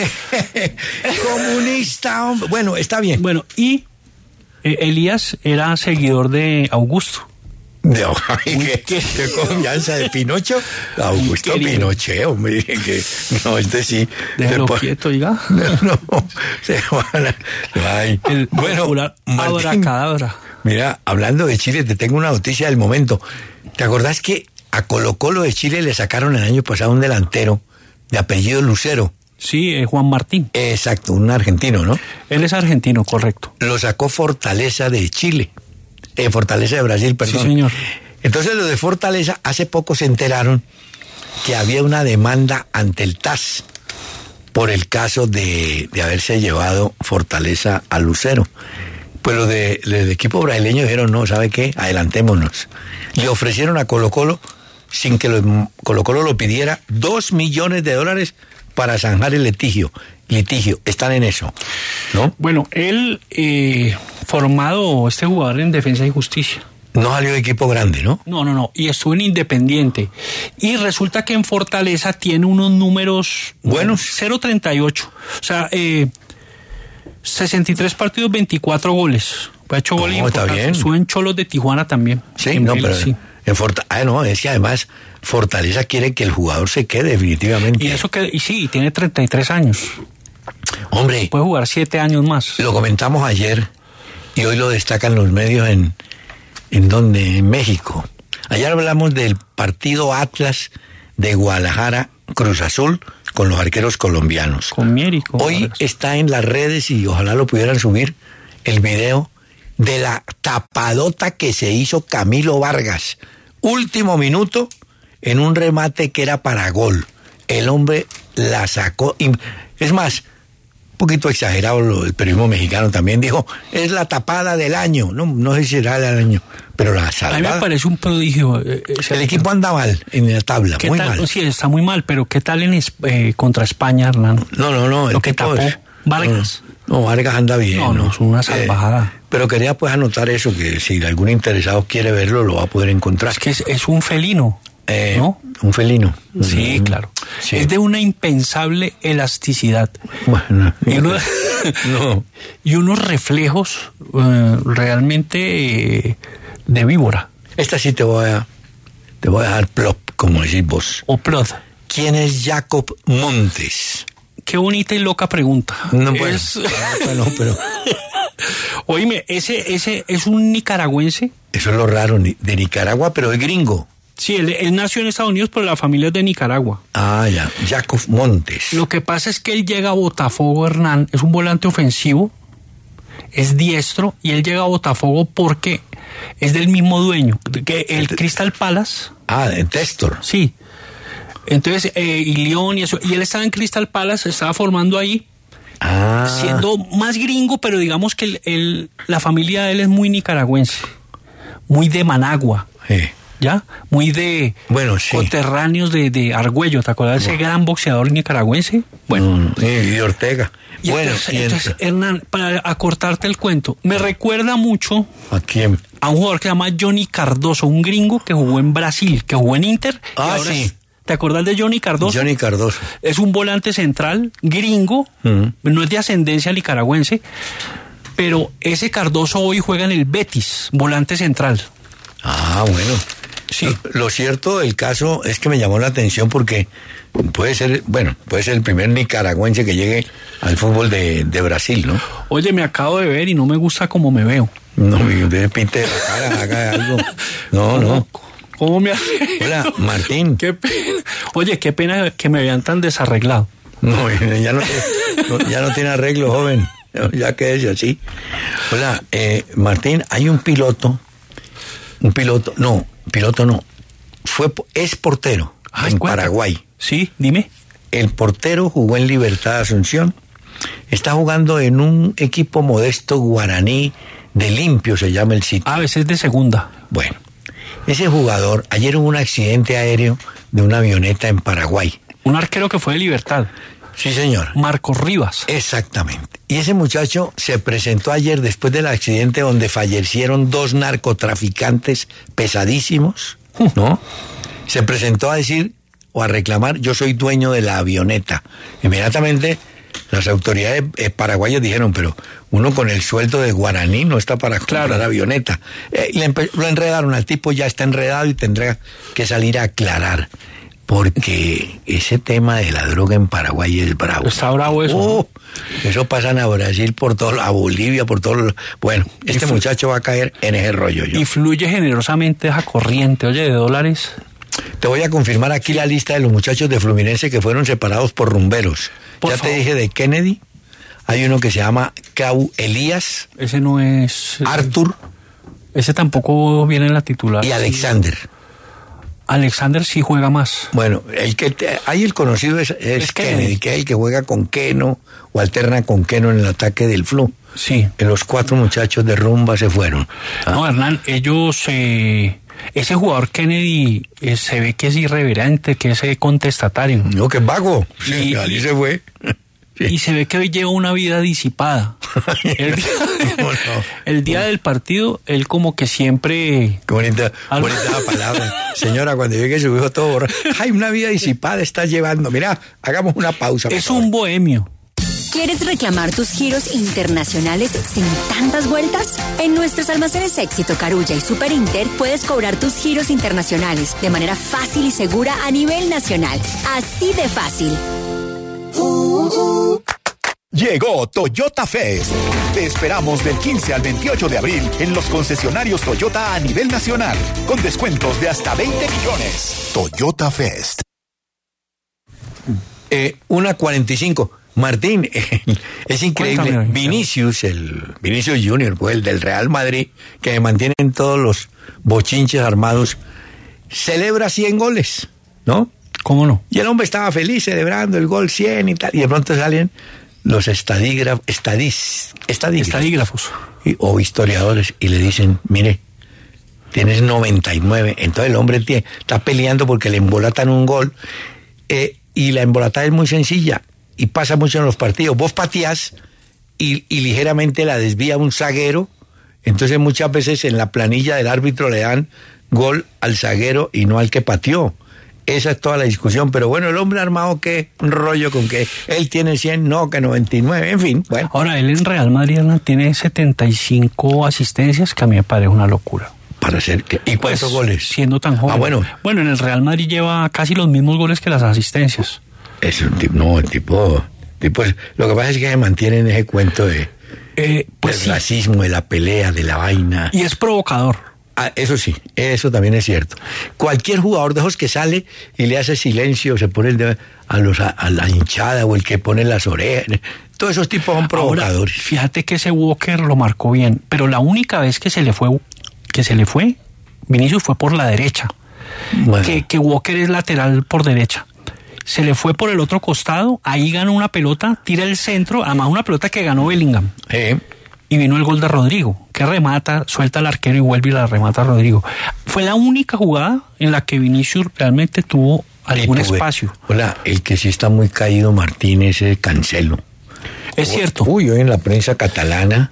Comunista, hombre. Bueno, está bien. Bueno, y eh, Elías era seguidor de Augusto. De, ¿qué, qué, qué confianza de Pinocho? Augusto Pinochet, hombre, que no, este sí. Déjalo se quieto, oiga. No, no, se van a, ay. El bueno, Martín, mira, hablando de Chile, te tengo una noticia del momento. ¿Te acordás que a Colo Colo de Chile le sacaron el año pasado un delantero de apellido Lucero? Sí, eh, Juan Martín. Exacto, un argentino, ¿no? Él es argentino, correcto. Lo sacó Fortaleza de Chile. Eh, Fortaleza de Brasil, perdón. Sí, señor. Entonces los de Fortaleza hace poco se enteraron que había una demanda ante el T A S por el caso de, de haberse llevado Fortaleza a Lucero. Pues los de, los de equipo brasileño dijeron, no, ¿sabe qué? Adelantémonos. Le ofrecieron a Colo Colo, sin que los, Colo Colo lo pidiera, dos millones de dólares para zanjar el litigio. litigio. Están en eso, ¿no? Bueno, él, eh, formado, este jugador en Defensa y Justicia. No salió de equipo grande, ¿no? No, no, no. Y estuvo en Independiente. Y resulta que en Fortaleza tiene unos números buenos. cero treinta y ocho. O sea, eh, sesenta y tres partidos, veinticuatro goles. Ha hecho goles no, está bien. Suben Cholos de Tijuana también. Sí, no, pero sí. En Fortaleza, ah, no, es que además Fortaleza quiere que el jugador se quede definitivamente. Y eso que, y sí, tiene treinta y tres años. Hombre. Puede jugar siete años más. Lo comentamos ayer y hoy lo destacan los medios en, ¿en dónde? En México. Ayer hablamos del partido Atlas de Guadalajara, Cruz Azul, con los arqueros colombianos. Con Mier y con Hoy Vargas. está en las redes y ojalá lo pudieran subir el video de la tapadota que se hizo Camilo Vargas. Último minuto en un remate que era para gol. El hombre la sacó. Es más, un poquito exagerado lo, el periodismo mexicano también dijo, es la tapada del año. No, no sé si será del año, pero la salvada. A mí me parece un prodigio. Eh, el equipo anda mal en la tabla, muy tal? mal. Sí, está muy mal, pero ¿qué tal en eh, contra España, Hernán? No, no, no. Lo que tapó es, Vargas. No, no, Vargas anda bien. No, no, es una salvajada. Eh, pero quería pues anotar eso, que si algún interesado quiere verlo, lo va a poder encontrar. Es que es, es un felino, eh, ¿no? Un felino. Sí, mm, claro. Sí. Es de una impensable elasticidad. Bueno, y, uno, no. y unos reflejos uh, realmente eh, de víbora. Esta sí te voy a te voy a dar plop, como decís vos. O plot. ¿Quién es Jacob Montes? Qué bonita y loca pregunta. No, bueno, es... bueno, pero... Oíme, ese, ese es un nicaragüense. Eso es lo raro, de Nicaragua, pero es gringo. Sí, él, él nació en Estados Unidos, pero la familia es de Nicaragua. Ah, ya, Jacob Montes. Lo que pasa es que él llega a Botafogo, Hernán, es un volante ofensivo, es diestro, y él llega a Botafogo porque es del mismo dueño, que el Crystal Palace. Ah, de Testor. Sí. Entonces, eh, y León y eso, y él estaba en Crystal Palace, estaba formando ahí, ah. siendo más gringo, pero digamos que el, el, la familia de él es muy nicaragüense, muy de Managua, sí. ¿ya? Muy de bueno, sí. coterráneos de, de Argüello, ¿te acuerdas de ese bueno. gran boxeador nicaragüense? Bueno. Mm, sí, y de Ortega. Y bueno, entonces, y entonces Hernán, para acortarte el cuento, me recuerda mucho ¿a quién? A un jugador que se llama Johnny Cardoso, un gringo que jugó en Brasil, que jugó en Inter. Ah, y ahora sí. Es, ¿te acordás de Johnny Cardoso? Johnny Cardoso. Es un volante central, gringo, uh-huh. no es de ascendencia nicaragüense, pero ese Cardoso hoy juega en el Betis, volante central. Ah, bueno. Sí. Lo, lo cierto del caso es que me llamó la atención porque puede ser, bueno, puede ser el primer nicaragüense que llegue al fútbol de, de Brasil, ¿no? Oye, me acabo de ver y no me gusta cómo me veo. No, me pinte la cara, haga algo. No, no. ¿Cómo me hace? Hola, Martín. Qué pena. Oye, qué pena que me vean tan desarreglado. No, ya no, no, ya no tiene arreglo, joven. Ya que es así. Hola, eh, Martín, hay un piloto, un piloto, no, piloto no, fue, es portero ah, en cuenta. Paraguay. Sí, dime. El portero jugó en Libertad Asunción, está jugando en un equipo modesto guaraní de Limpio, se llama el sitio. A veces de segunda. Bueno. Ese jugador, ayer hubo un accidente aéreo de una avioneta en Paraguay. Un arquero que fue de Libertad. Sí, señor. Marcos Rivas. Exactamente. Y ese muchacho se presentó ayer después del accidente donde fallecieron dos narcotraficantes pesadísimos, ¿no? Se presentó a decir o a reclamar, yo soy dueño de la avioneta. Inmediatamente las autoridades eh, paraguayas dijeron, pero uno con el sueldo de guaraní no está para comprar claro. avioneta. Eh, y le lo enredaron, al tipo ya está enredado y tendrá que salir a aclarar. Porque ese tema de la droga en Paraguay es bravo. Está bravo eso. Oh, eso pasan a Brasil, por todo, a Bolivia, por todo. Bueno, este muchacho va a caer en ese rollo. Yo. Y fluye generosamente esa corriente, oye, de dólares. Te voy a confirmar aquí la lista de los muchachos de Fluminense que fueron separados por rumberos. Por ya favor. Te dije de Kennedy. Hay uno que se llama Cau Elías. Ese no es... Arthur. Ese tampoco viene en la titular. Y Alexander. Alexander sí juega más. Bueno, el que te, hay el conocido es, es, es Kennedy, Kennedy, que es el que juega con Keno o alterna con Keno en el ataque del Flu. Sí. Que los cuatro muchachos de rumba se fueron. ¿Ah? No, Hernán, ellos... Eh, ese jugador Kennedy eh, se ve que es irreverente, que es eh, contestatario. No, que es vago. Y, sí, ahí se fue. sí. Y se ve que hoy lleva una vida disipada. El día, no, no. el día del partido, él como que siempre... Qué bonita, algo... bonita palabra. Señora, cuando llegue su hijo todo borracho, ay, una vida disipada estás llevando. Mira, hagamos una pausa. Es un bohemio. ¿Quieres reclamar tus giros internacionales sin tantas vueltas? En nuestros almacenes Éxito, Carulla y Super Inter puedes cobrar tus giros internacionales de manera fácil y segura a nivel nacional. Así de fácil. Llegó Toyota Fest. Te esperamos del quince al veintiocho de abril en los concesionarios Toyota a nivel nacional, con descuentos de hasta veinte millones. Toyota Fest. Eh, una cuarenta y cinco. Martín, eh, es increíble. Cuéntame, Vinicius, el Vinicius Junior, pues, el del Real Madrid, que mantienen todos los bochinches armados, celebra cien goles, ¿no? ¿Cómo no? Y el hombre estaba feliz celebrando el gol cien y tal, y de pronto salen los estadígrafos, estadís, estadígrafos, estadígrafos. Y, o historiadores, y le dicen, mire, tienes noventa y nueve, entonces el hombre tiene, está peleando porque le embolatan un gol, eh, y la embolatada es muy sencilla, y pasa mucho en los partidos. Vos pateás y, y ligeramente la desvía un zaguero, entonces muchas veces en la planilla del árbitro le dan gol al zaguero y no al que pateó. Esa es toda la discusión, pero bueno, el hombre armado, qué rollo con que él tiene cien, no, que noventa y nueve, en fin, bueno. Ahora, él en Real Madrid tiene setenta y cinco asistencias, que a mí me parece una locura. Para ser que... ¿Y cuántos pues, goles? Siendo tan joven. Ah, bueno. Bueno, en el Real Madrid lleva casi los mismos goles que las asistencias. Es un tipo, no, el tipo, tipo, lo que pasa es que se mantiene en ese cuento de, eh, pues del sí. racismo, de la pelea, de la vaina. Y es provocador. Ah, eso sí, eso también es cierto. Cualquier jugador de esos que sale y le hace silencio, se pone el de, a, los, a, a la hinchada o el que pone las orejas, todos esos tipos son provocadores. Ahora, fíjate que ese Walker lo marcó bien, pero la única vez que se le fue, que se le fue, Vinicius fue por la derecha. Bueno. Que, que Walker es lateral por derecha. Se le fue por el otro costado, ahí ganó una pelota, tira el centro, además una pelota que ganó Bellingham. Eh. Y vino el gol de Rodrigo, que remata, suelta al arquero y vuelve y la remata a Rodrigo. Fue la única jugada en la que Vinicius realmente tuvo algún tuve, espacio. Hola, el que sí está muy caído, Martín, es el Cancelo. Es oh, cierto. Uy, hoy en la prensa catalana...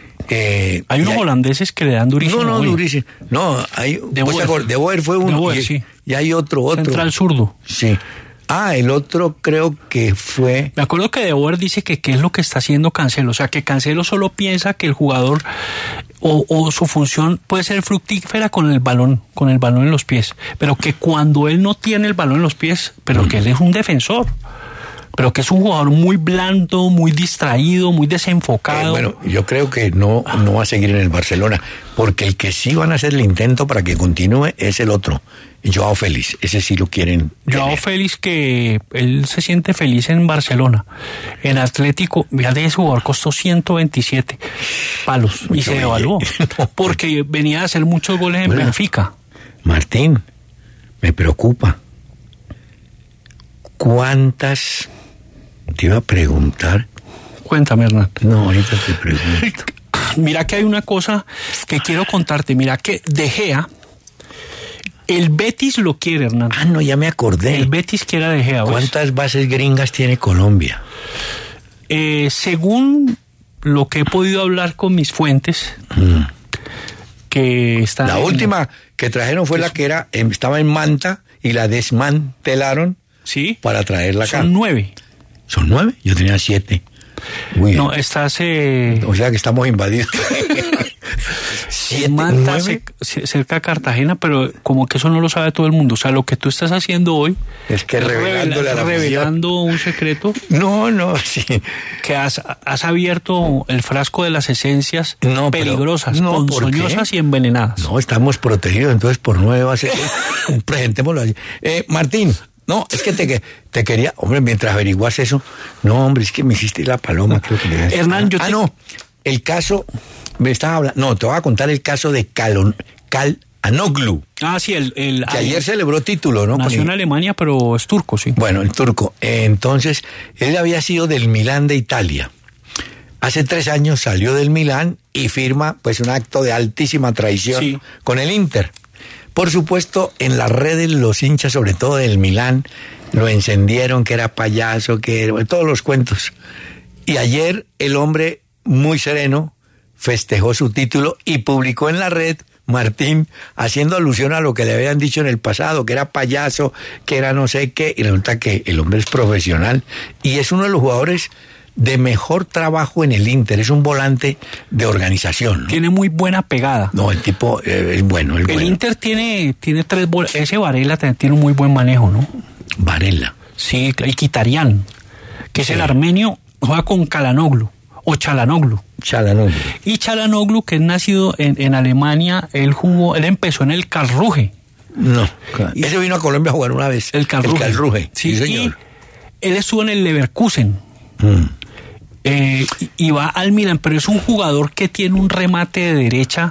Eh, hay unos hay, holandeses que le dan durísimo. No, no, hoy. durísimo. No, hay... De Boer. De Boer fue uno. De Boer, y, sí. Y hay otro, otro. Central zurdo. Sí. Ah, el otro creo que fue... Me acuerdo que De Boer dice que qué es lo que está haciendo Cancelo. O sea, que Cancelo solo piensa que el jugador o, o su función puede ser fructífera con el balón, con el balón en los pies. Pero que cuando él no tiene el balón en los pies, pero mm. que él es un defensor. Pero que es un jugador muy blando, muy distraído, muy desenfocado. Eh, bueno, yo creo que no, no va a seguir en el Barcelona, porque el que sí van a hacer el intento para que continúe es el otro, Joao Félix. Ese sí lo quieren tener. Joao Félix, que él se siente feliz en Barcelona. En Atlético, fíjate, ese jugador costó ciento veintisiete palos. Mucho y se devaluó, no, porque venía a hacer muchos goles en bueno, Benfica. Martín, me preocupa. ¿Cuántas... Te iba a preguntar. Cuéntame, Hernán. No, ahorita te pregunto. Mira que hay una cosa que quiero contarte. Mira que De Gea, el Betis lo quiere, Hernán. Ah, no, ya me acordé. El Betis quiere a De Gea. ¿Cuántas ¿ves? bases gringas tiene Colombia? Eh, según lo que he podido hablar con mis fuentes, mm. que está... La en, última que trajeron fue la que era estaba en Manta y la desmantelaron. Sí. Para traerla acá. Son nueve. ¿Son nueve? Yo tenía siete. Uy, no, estás... Eh... O sea que estamos invadidos. siete, Manta, ce, cerca de Cartagena, pero como que eso no lo sabe todo el mundo. O sea, lo que tú estás haciendo hoy... Es que revelándole a la revelando un secreto. No, no, sí. Que has, has abierto el frasco de las esencias no, peligrosas, no, ponzoñosas y envenenadas. No, estamos protegidos, entonces por nueve va a ser... Presentémoslo así. Eh, Martín... No, es que te, te quería... Hombre, mientras averiguas eso... No, hombre, es que me hiciste la paloma, creo que le Hernán, yo Ah, te... no, el caso... Me estaba hablando... No, te voy a contar el caso de Calon, Calhanoglu. Ah, sí, el... el que ayer celebró título, ¿no? Nació en Alemania, pero es turco, sí. Bueno, el turco. Entonces, él había sido del Milán de Italia. Hace tres años salió del Milán y firma, pues, un acto de altísima traición sí. con el Inter. Por supuesto, en las redes los hinchas, sobre todo del Milán, lo encendieron, que era payaso, que era, todos los cuentos. Y ayer el hombre, muy sereno, festejó su título y publicó en la red, Martín, haciendo alusión a lo que le habían dicho en el pasado, que era payaso, que era no sé qué, y resulta que el hombre es profesional y es uno de los jugadores de mejor trabajo en el Inter, es un volante de organización, ¿no? Tiene muy buena pegada. No, el tipo eh, es bueno. Es el bueno. Inter tiene, tiene tres bolas, ese Varela tiene un muy buen manejo, ¿no? Varela. Sí, y Kitarian, que Sí. es el armenio, juega con Kalanoglu, o Chalanoglu. Chalanoglu. Y Chalanoglu, que es nacido en, en Alemania, él jugó, él empezó en el Karlsruhe. No, ese vino a Colombia a jugar una vez. El Karlsruhe. El Karlsruhe, Sí, sí, señor. y él estuvo en el Leverkusen. Mm. Eh, y, y va al Milan, pero es un jugador que tiene un remate de derecha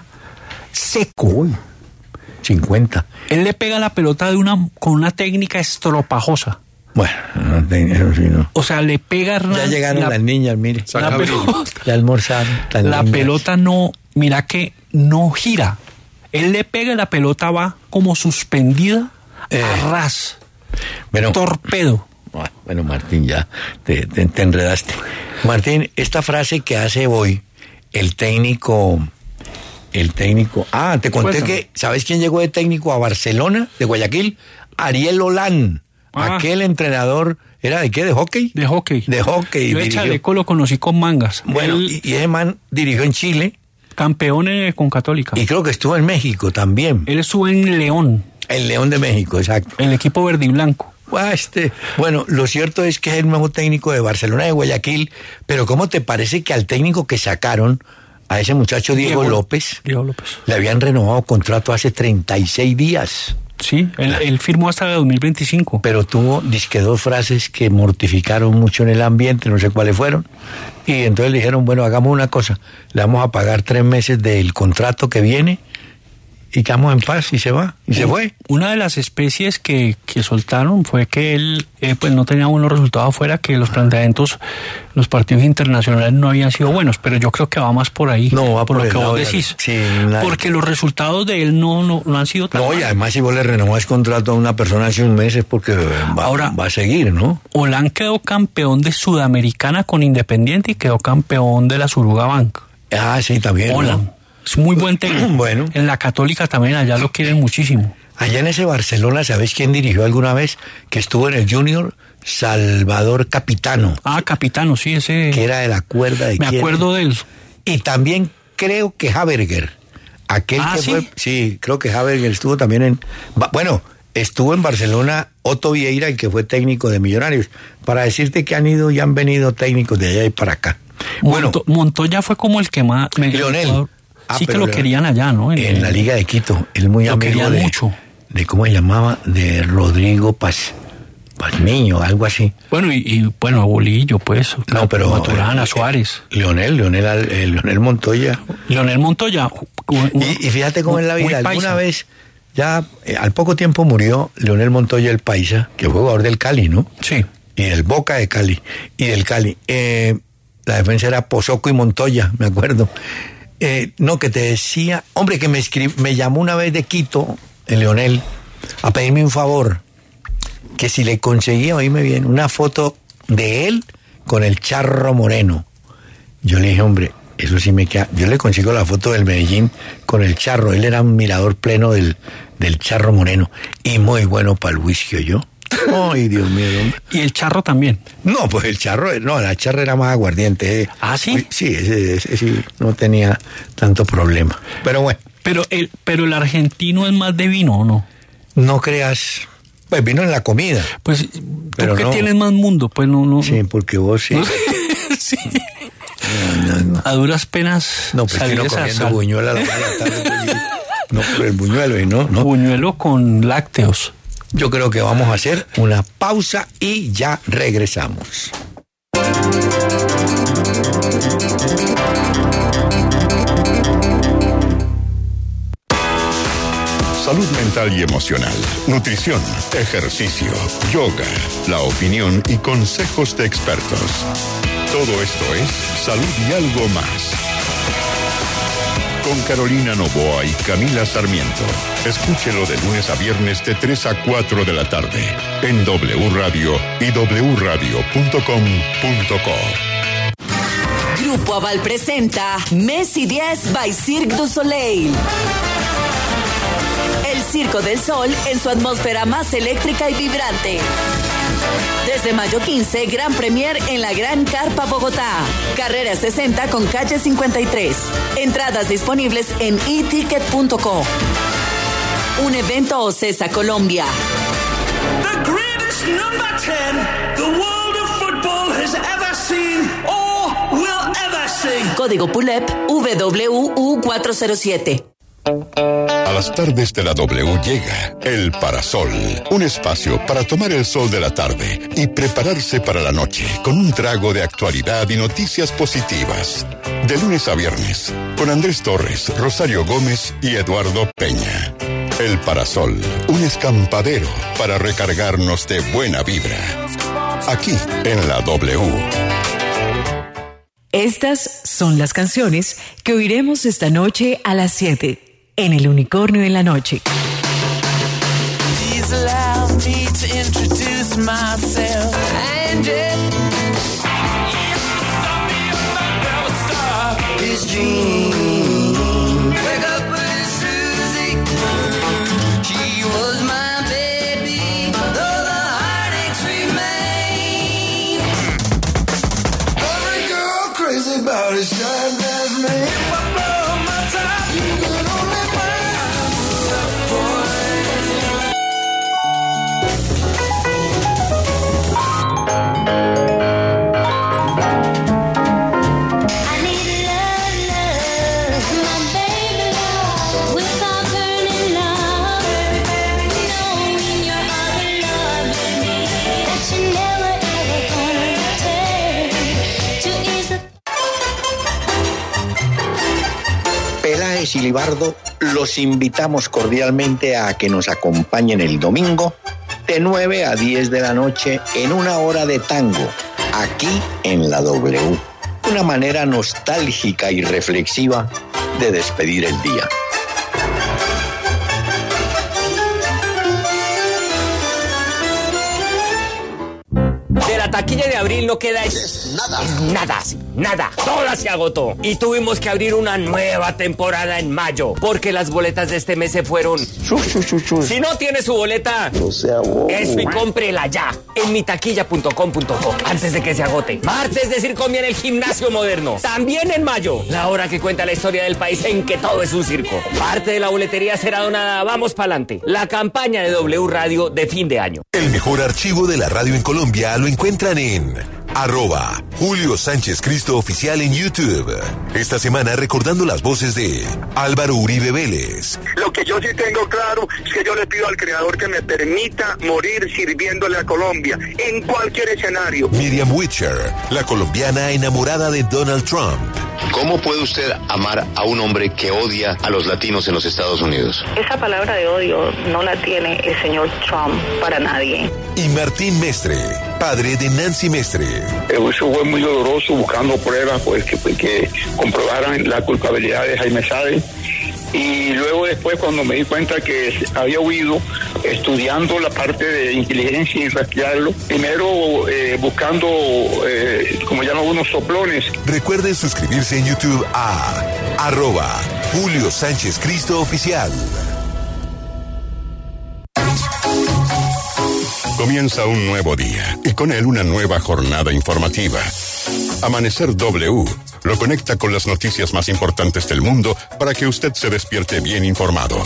seco. Uy, cincuenta. Él le pega la pelota de una con una técnica estropajosa. Bueno, no tengo, eso sí, no. O sea, le pega Hernán, Ya llegaron la, las niñas, mire. la pelota, Ya almorzaron. tan la lindas. pelota no, mira que no gira. Él le pega y la pelota va como suspendida Eh. a ras. Bueno, Torpedo. bueno, Martín, ya te, te, te enredaste. Martín, esta frase que hace hoy el técnico, el técnico, ah, te conté Cuéntame. que, ¿sabes quién llegó de técnico a Barcelona, de Guayaquil? Ariel Olán, Ah. aquel entrenador, ¿era de qué? ¿De hockey? De hockey. De hockey. Yo el dirigió. chaleco lo conocí con mangas. Bueno, Él, y, y ese man dirigió en Chile campeón eh, con Católica. y creo que estuvo en México también. Él estuvo en León, El León de México, exacto. el equipo verde y blanco. Ah, Este, bueno, lo cierto es que es el nuevo técnico de Barcelona de Guayaquil, pero ¿cómo te parece que al técnico que sacaron, a ese muchacho Diego, Diego López, Diego López. le habían renovado contrato hace treinta y seis días? Sí, él, él firmó hasta dos mil veinticinco. Pero tuvo, disque dos frases que mortificaron mucho en el ambiente, no sé cuáles fueron, y entonces le dijeron, bueno, hagamos una cosa, le vamos a pagar tres meses del contrato que viene, y quedamos en paz, y se va, y se fue. Una de las especies que, que soltaron fue que él eh, pues no tenía buenos resultados afuera, que los planteamientos, los partidos internacionales no habían sido buenos, pero yo creo que va más por ahí, No, va por, por lo el que lado vos de- decís. sí, la- Porque los resultados de él no, no, no han sido tan No, y malos. además si vos le renovás contrato a una persona hace un mes es porque va, Ahora- va a seguir, ¿no? Holán quedó campeón de Sudamericana con Independiente y quedó campeón de la Suruga Bank. Ah, sí, también. ¿no? Holán. Es muy buen técnico. Bueno. En la Católica también, allá lo quieren muchísimo. Allá en ese Barcelona, ¿sabes quién dirigió alguna vez? Que estuvo en el Junior, Salvador Capitano, Ah, Capitano, sí, ese... que era de la cuerda de Me quién. acuerdo de él. Y también creo que Haberger, aquel Ah, que ¿sí? fue... Sí, creo que Haberger estuvo también en... ba- Bueno, estuvo en Barcelona Otto Vieira, el que fue técnico de Millonarios, para decirte que han ido y han venido técnicos de allá y para acá. Bueno, Monto- Montoya fue como el que más... me- Leonel. Ah, sí que pero lo Leonel- querían allá, ¿no? en la Liga de Quito, él muy Lo amigo querían de, mucho. de cómo se llamaba, de Rodrigo Paz, Pazmiño, algo así. Bueno, y, y, bueno, Bolillo, pues. No, pero Maturana, eh, Suárez. Leonel, Leonel, Al- eh, Leonel Montoya. Leonel Montoya. un- Y, y fíjate cómo muy- es la muy vida. paisa. Alguna vez, ya eh, al poco tiempo murió Leonel Montoya el Paisa, que fue jugador del Cali, ¿no? Sí. Y del Boca de Cali. Y del Cali. Eh, la defensa era Pozoco y Montoya, me acuerdo. Eh, no, que te decía, hombre, que me, escri- me llamó una vez de Quito, el Leonel, a pedirme un favor, que si le conseguía, oíme bien, una foto de él con el Charro Moreno. Yo le dije, hombre, eso sí me queda. Yo le consigo la foto del Medellín con el Charro, él era un mirador pleno del, del Charro Moreno, y muy bueno para el whisky, yo. Ay, Dios mío, hombre. Y el Charro también. No, pues el charro, no, la charra era más aguardiente. eh. ¿Ah, sí? Uy, sí, ese, ese sí, no tenía tanto problema. Pero bueno, Pero el, pero el argentino es más de vino, ¿o no? no creas, pues vino en la comida. Pues tú Pero que no. tienes más mundo, pues no, no. Sí, porque vos sí. Sí. No, no, no. A duras penas. No, pues que no salir a comiendo sal- buñuelo a la hora de la tarde, pues, sí. No por el buñuelo, y no, no. Buñuelo con lácteos. Yo creo que vamos a hacer una pausa y ya regresamos. Salud mental y emocional, nutrición, ejercicio, yoga, la opinión y consejos de expertos. Todo esto es Salud y algo más. con Carolina Novoa y Camila Sarmiento. Escúchelo de lunes a viernes de tres a cuatro de la tarde en W Radio y w radio punto com punto co. Grupo Aval presenta Mes y diez by Cirque du Soleil. El Circo del Sol en su atmósfera más eléctrica y vibrante. Desde mayo quince, Gran Premier en la Gran Carpa Bogotá. Carrera sesenta con calle cincuenta y tres. Entradas disponibles en e ticket punto co. Un evento OCESA Colombia. The greatest number ten the world of football has ever seen or will ever see. Código P U L E P W W U cuatro cero siete. A las tardes de la W llega El Parasol, un espacio para tomar el sol de la tarde y prepararse para la noche con un trago de actualidad y noticias positivas. De lunes a viernes, con Andrés Torres, Rosario Gómez y Eduardo Peña. El Parasol, un escampadero para recargarnos de buena vibra. Aquí en la W. Estas son las canciones que oiremos esta noche a las siete. En El Unicornio en la Noche. Please allow me to introduce myself. Angie. His dream. Wake up with Susie. She was my baby, though the heartaches remain. Every girl crazy about his shine as me. If I blow my top, you can only Peláez y Libardo los invitamos cordialmente a que nos acompañen el domingo de nueve a diez de la noche en una hora de tango, aquí en la W. Una manera nostálgica y reflexiva de despedir el día. De la taquilla de abril no queda es nada. Es nada, nada. Toda se agotó. Y tuvimos que abrir una nueva temporada en mayo, porque las boletas de este mes se fueron. Si no tiene su boleta, no sea bobo. Eso y cómprela ya en mi taquilla punto com punto co antes de que se agote. Martes de Circombia en el Gimnasio Moderno. También en mayo. La hora que cuenta la historia del país en que todo es un circo. Parte de la boletería será donada. Vamos pa'lante. La campaña de W Radio de fin de año. El mejor archivo de la radio en Colombia lo encuentran en arroba Julio Sánchez Cristo Oficial en YouTube. Esta semana recordando las voces de Álvaro Uribe Vélez. Lo que yo sí tengo claro es que yo le pido al Creador que me permita morir sirviéndole a Colombia en cualquier escenario. Miriam Witcher, la colombiana enamorada de Donald Trump. ¿Cómo puede usted amar a un hombre que odia a los latinos en los Estados Unidos? Esa palabra de odio no la tiene el señor Trump para nadie. Y Martín Mestre, padre de Nancy Mestre. Eso fue muy doloroso, buscando pruebas pues que, que comprobaran la culpabilidad de Jaime Sade. Y luego después, cuando me di cuenta que había huido, estudiando la parte de inteligencia y rastrearlo, primero eh, buscando, eh, como llaman unos soplones. Recuerden suscribirse en YouTube a arroba Julio Sánchez Cristo Oficial. Comienza un nuevo día y con él una nueva jornada informativa. Amanecer W lo conecta con las noticias más importantes del mundo para que usted se despierte bien informado.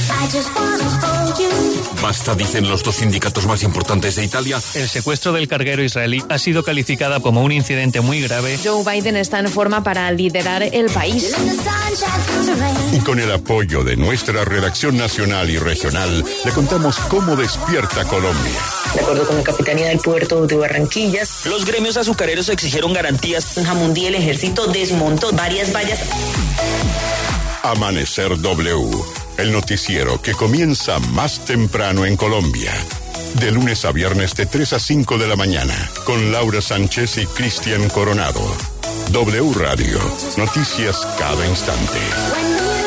Basta, dicen los dos sindicatos más importantes de Italia. El secuestro del carguero israelí ha sido calificado como un incidente muy grave. Joe Biden está en forma para liderar el país. Y con el apoyo de nuestra redacción nacional y regional, le contamos cómo despierta Colombia. De acuerdo con la Capitanía del Puerto de Barranquilla, los gremios azucareros exigieron garantías. En Jamundí el ejército desmontó varias vallas. Amanecer W, el noticiero que comienza más temprano en Colombia. De lunes a viernes de tres a cinco de la mañana, con Laura Sánchez y Cristian Coronado. W Radio, noticias cada instante.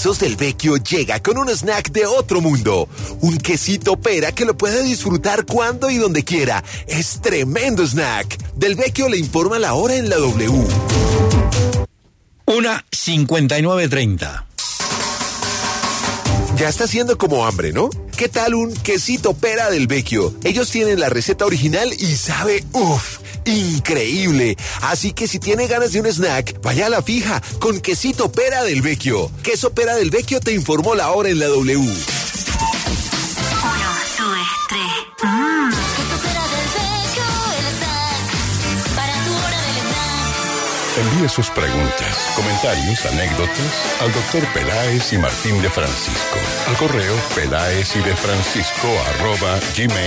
Quesos del Vecchio llega con un snack de otro mundo. Un quesito pera que lo puede disfrutar cuando y donde quiera. Es tremendo snack. Del Vecchio le informa la hora en la W. Una cincuenta y nueve treinta. Ya está haciendo como hambre, ¿no? ¿Qué tal un quesito pera del Vecchio? Ellos tienen la receta original y sabe, uff, increíble. Así que si tiene ganas de un snack, vaya a la fija con quesito pera del Vecchio. Queso pera del Vecchio te informó la hora en la W. Uno, dos, tres. Mm. Queso pera del Vecchio, el snack. Para tu hora del snack. Envíe sus preguntas, comentarios, anécdotas al doctor Peláez y Martín de Francisco. Al correo peláez y de Francisco arroba gmail.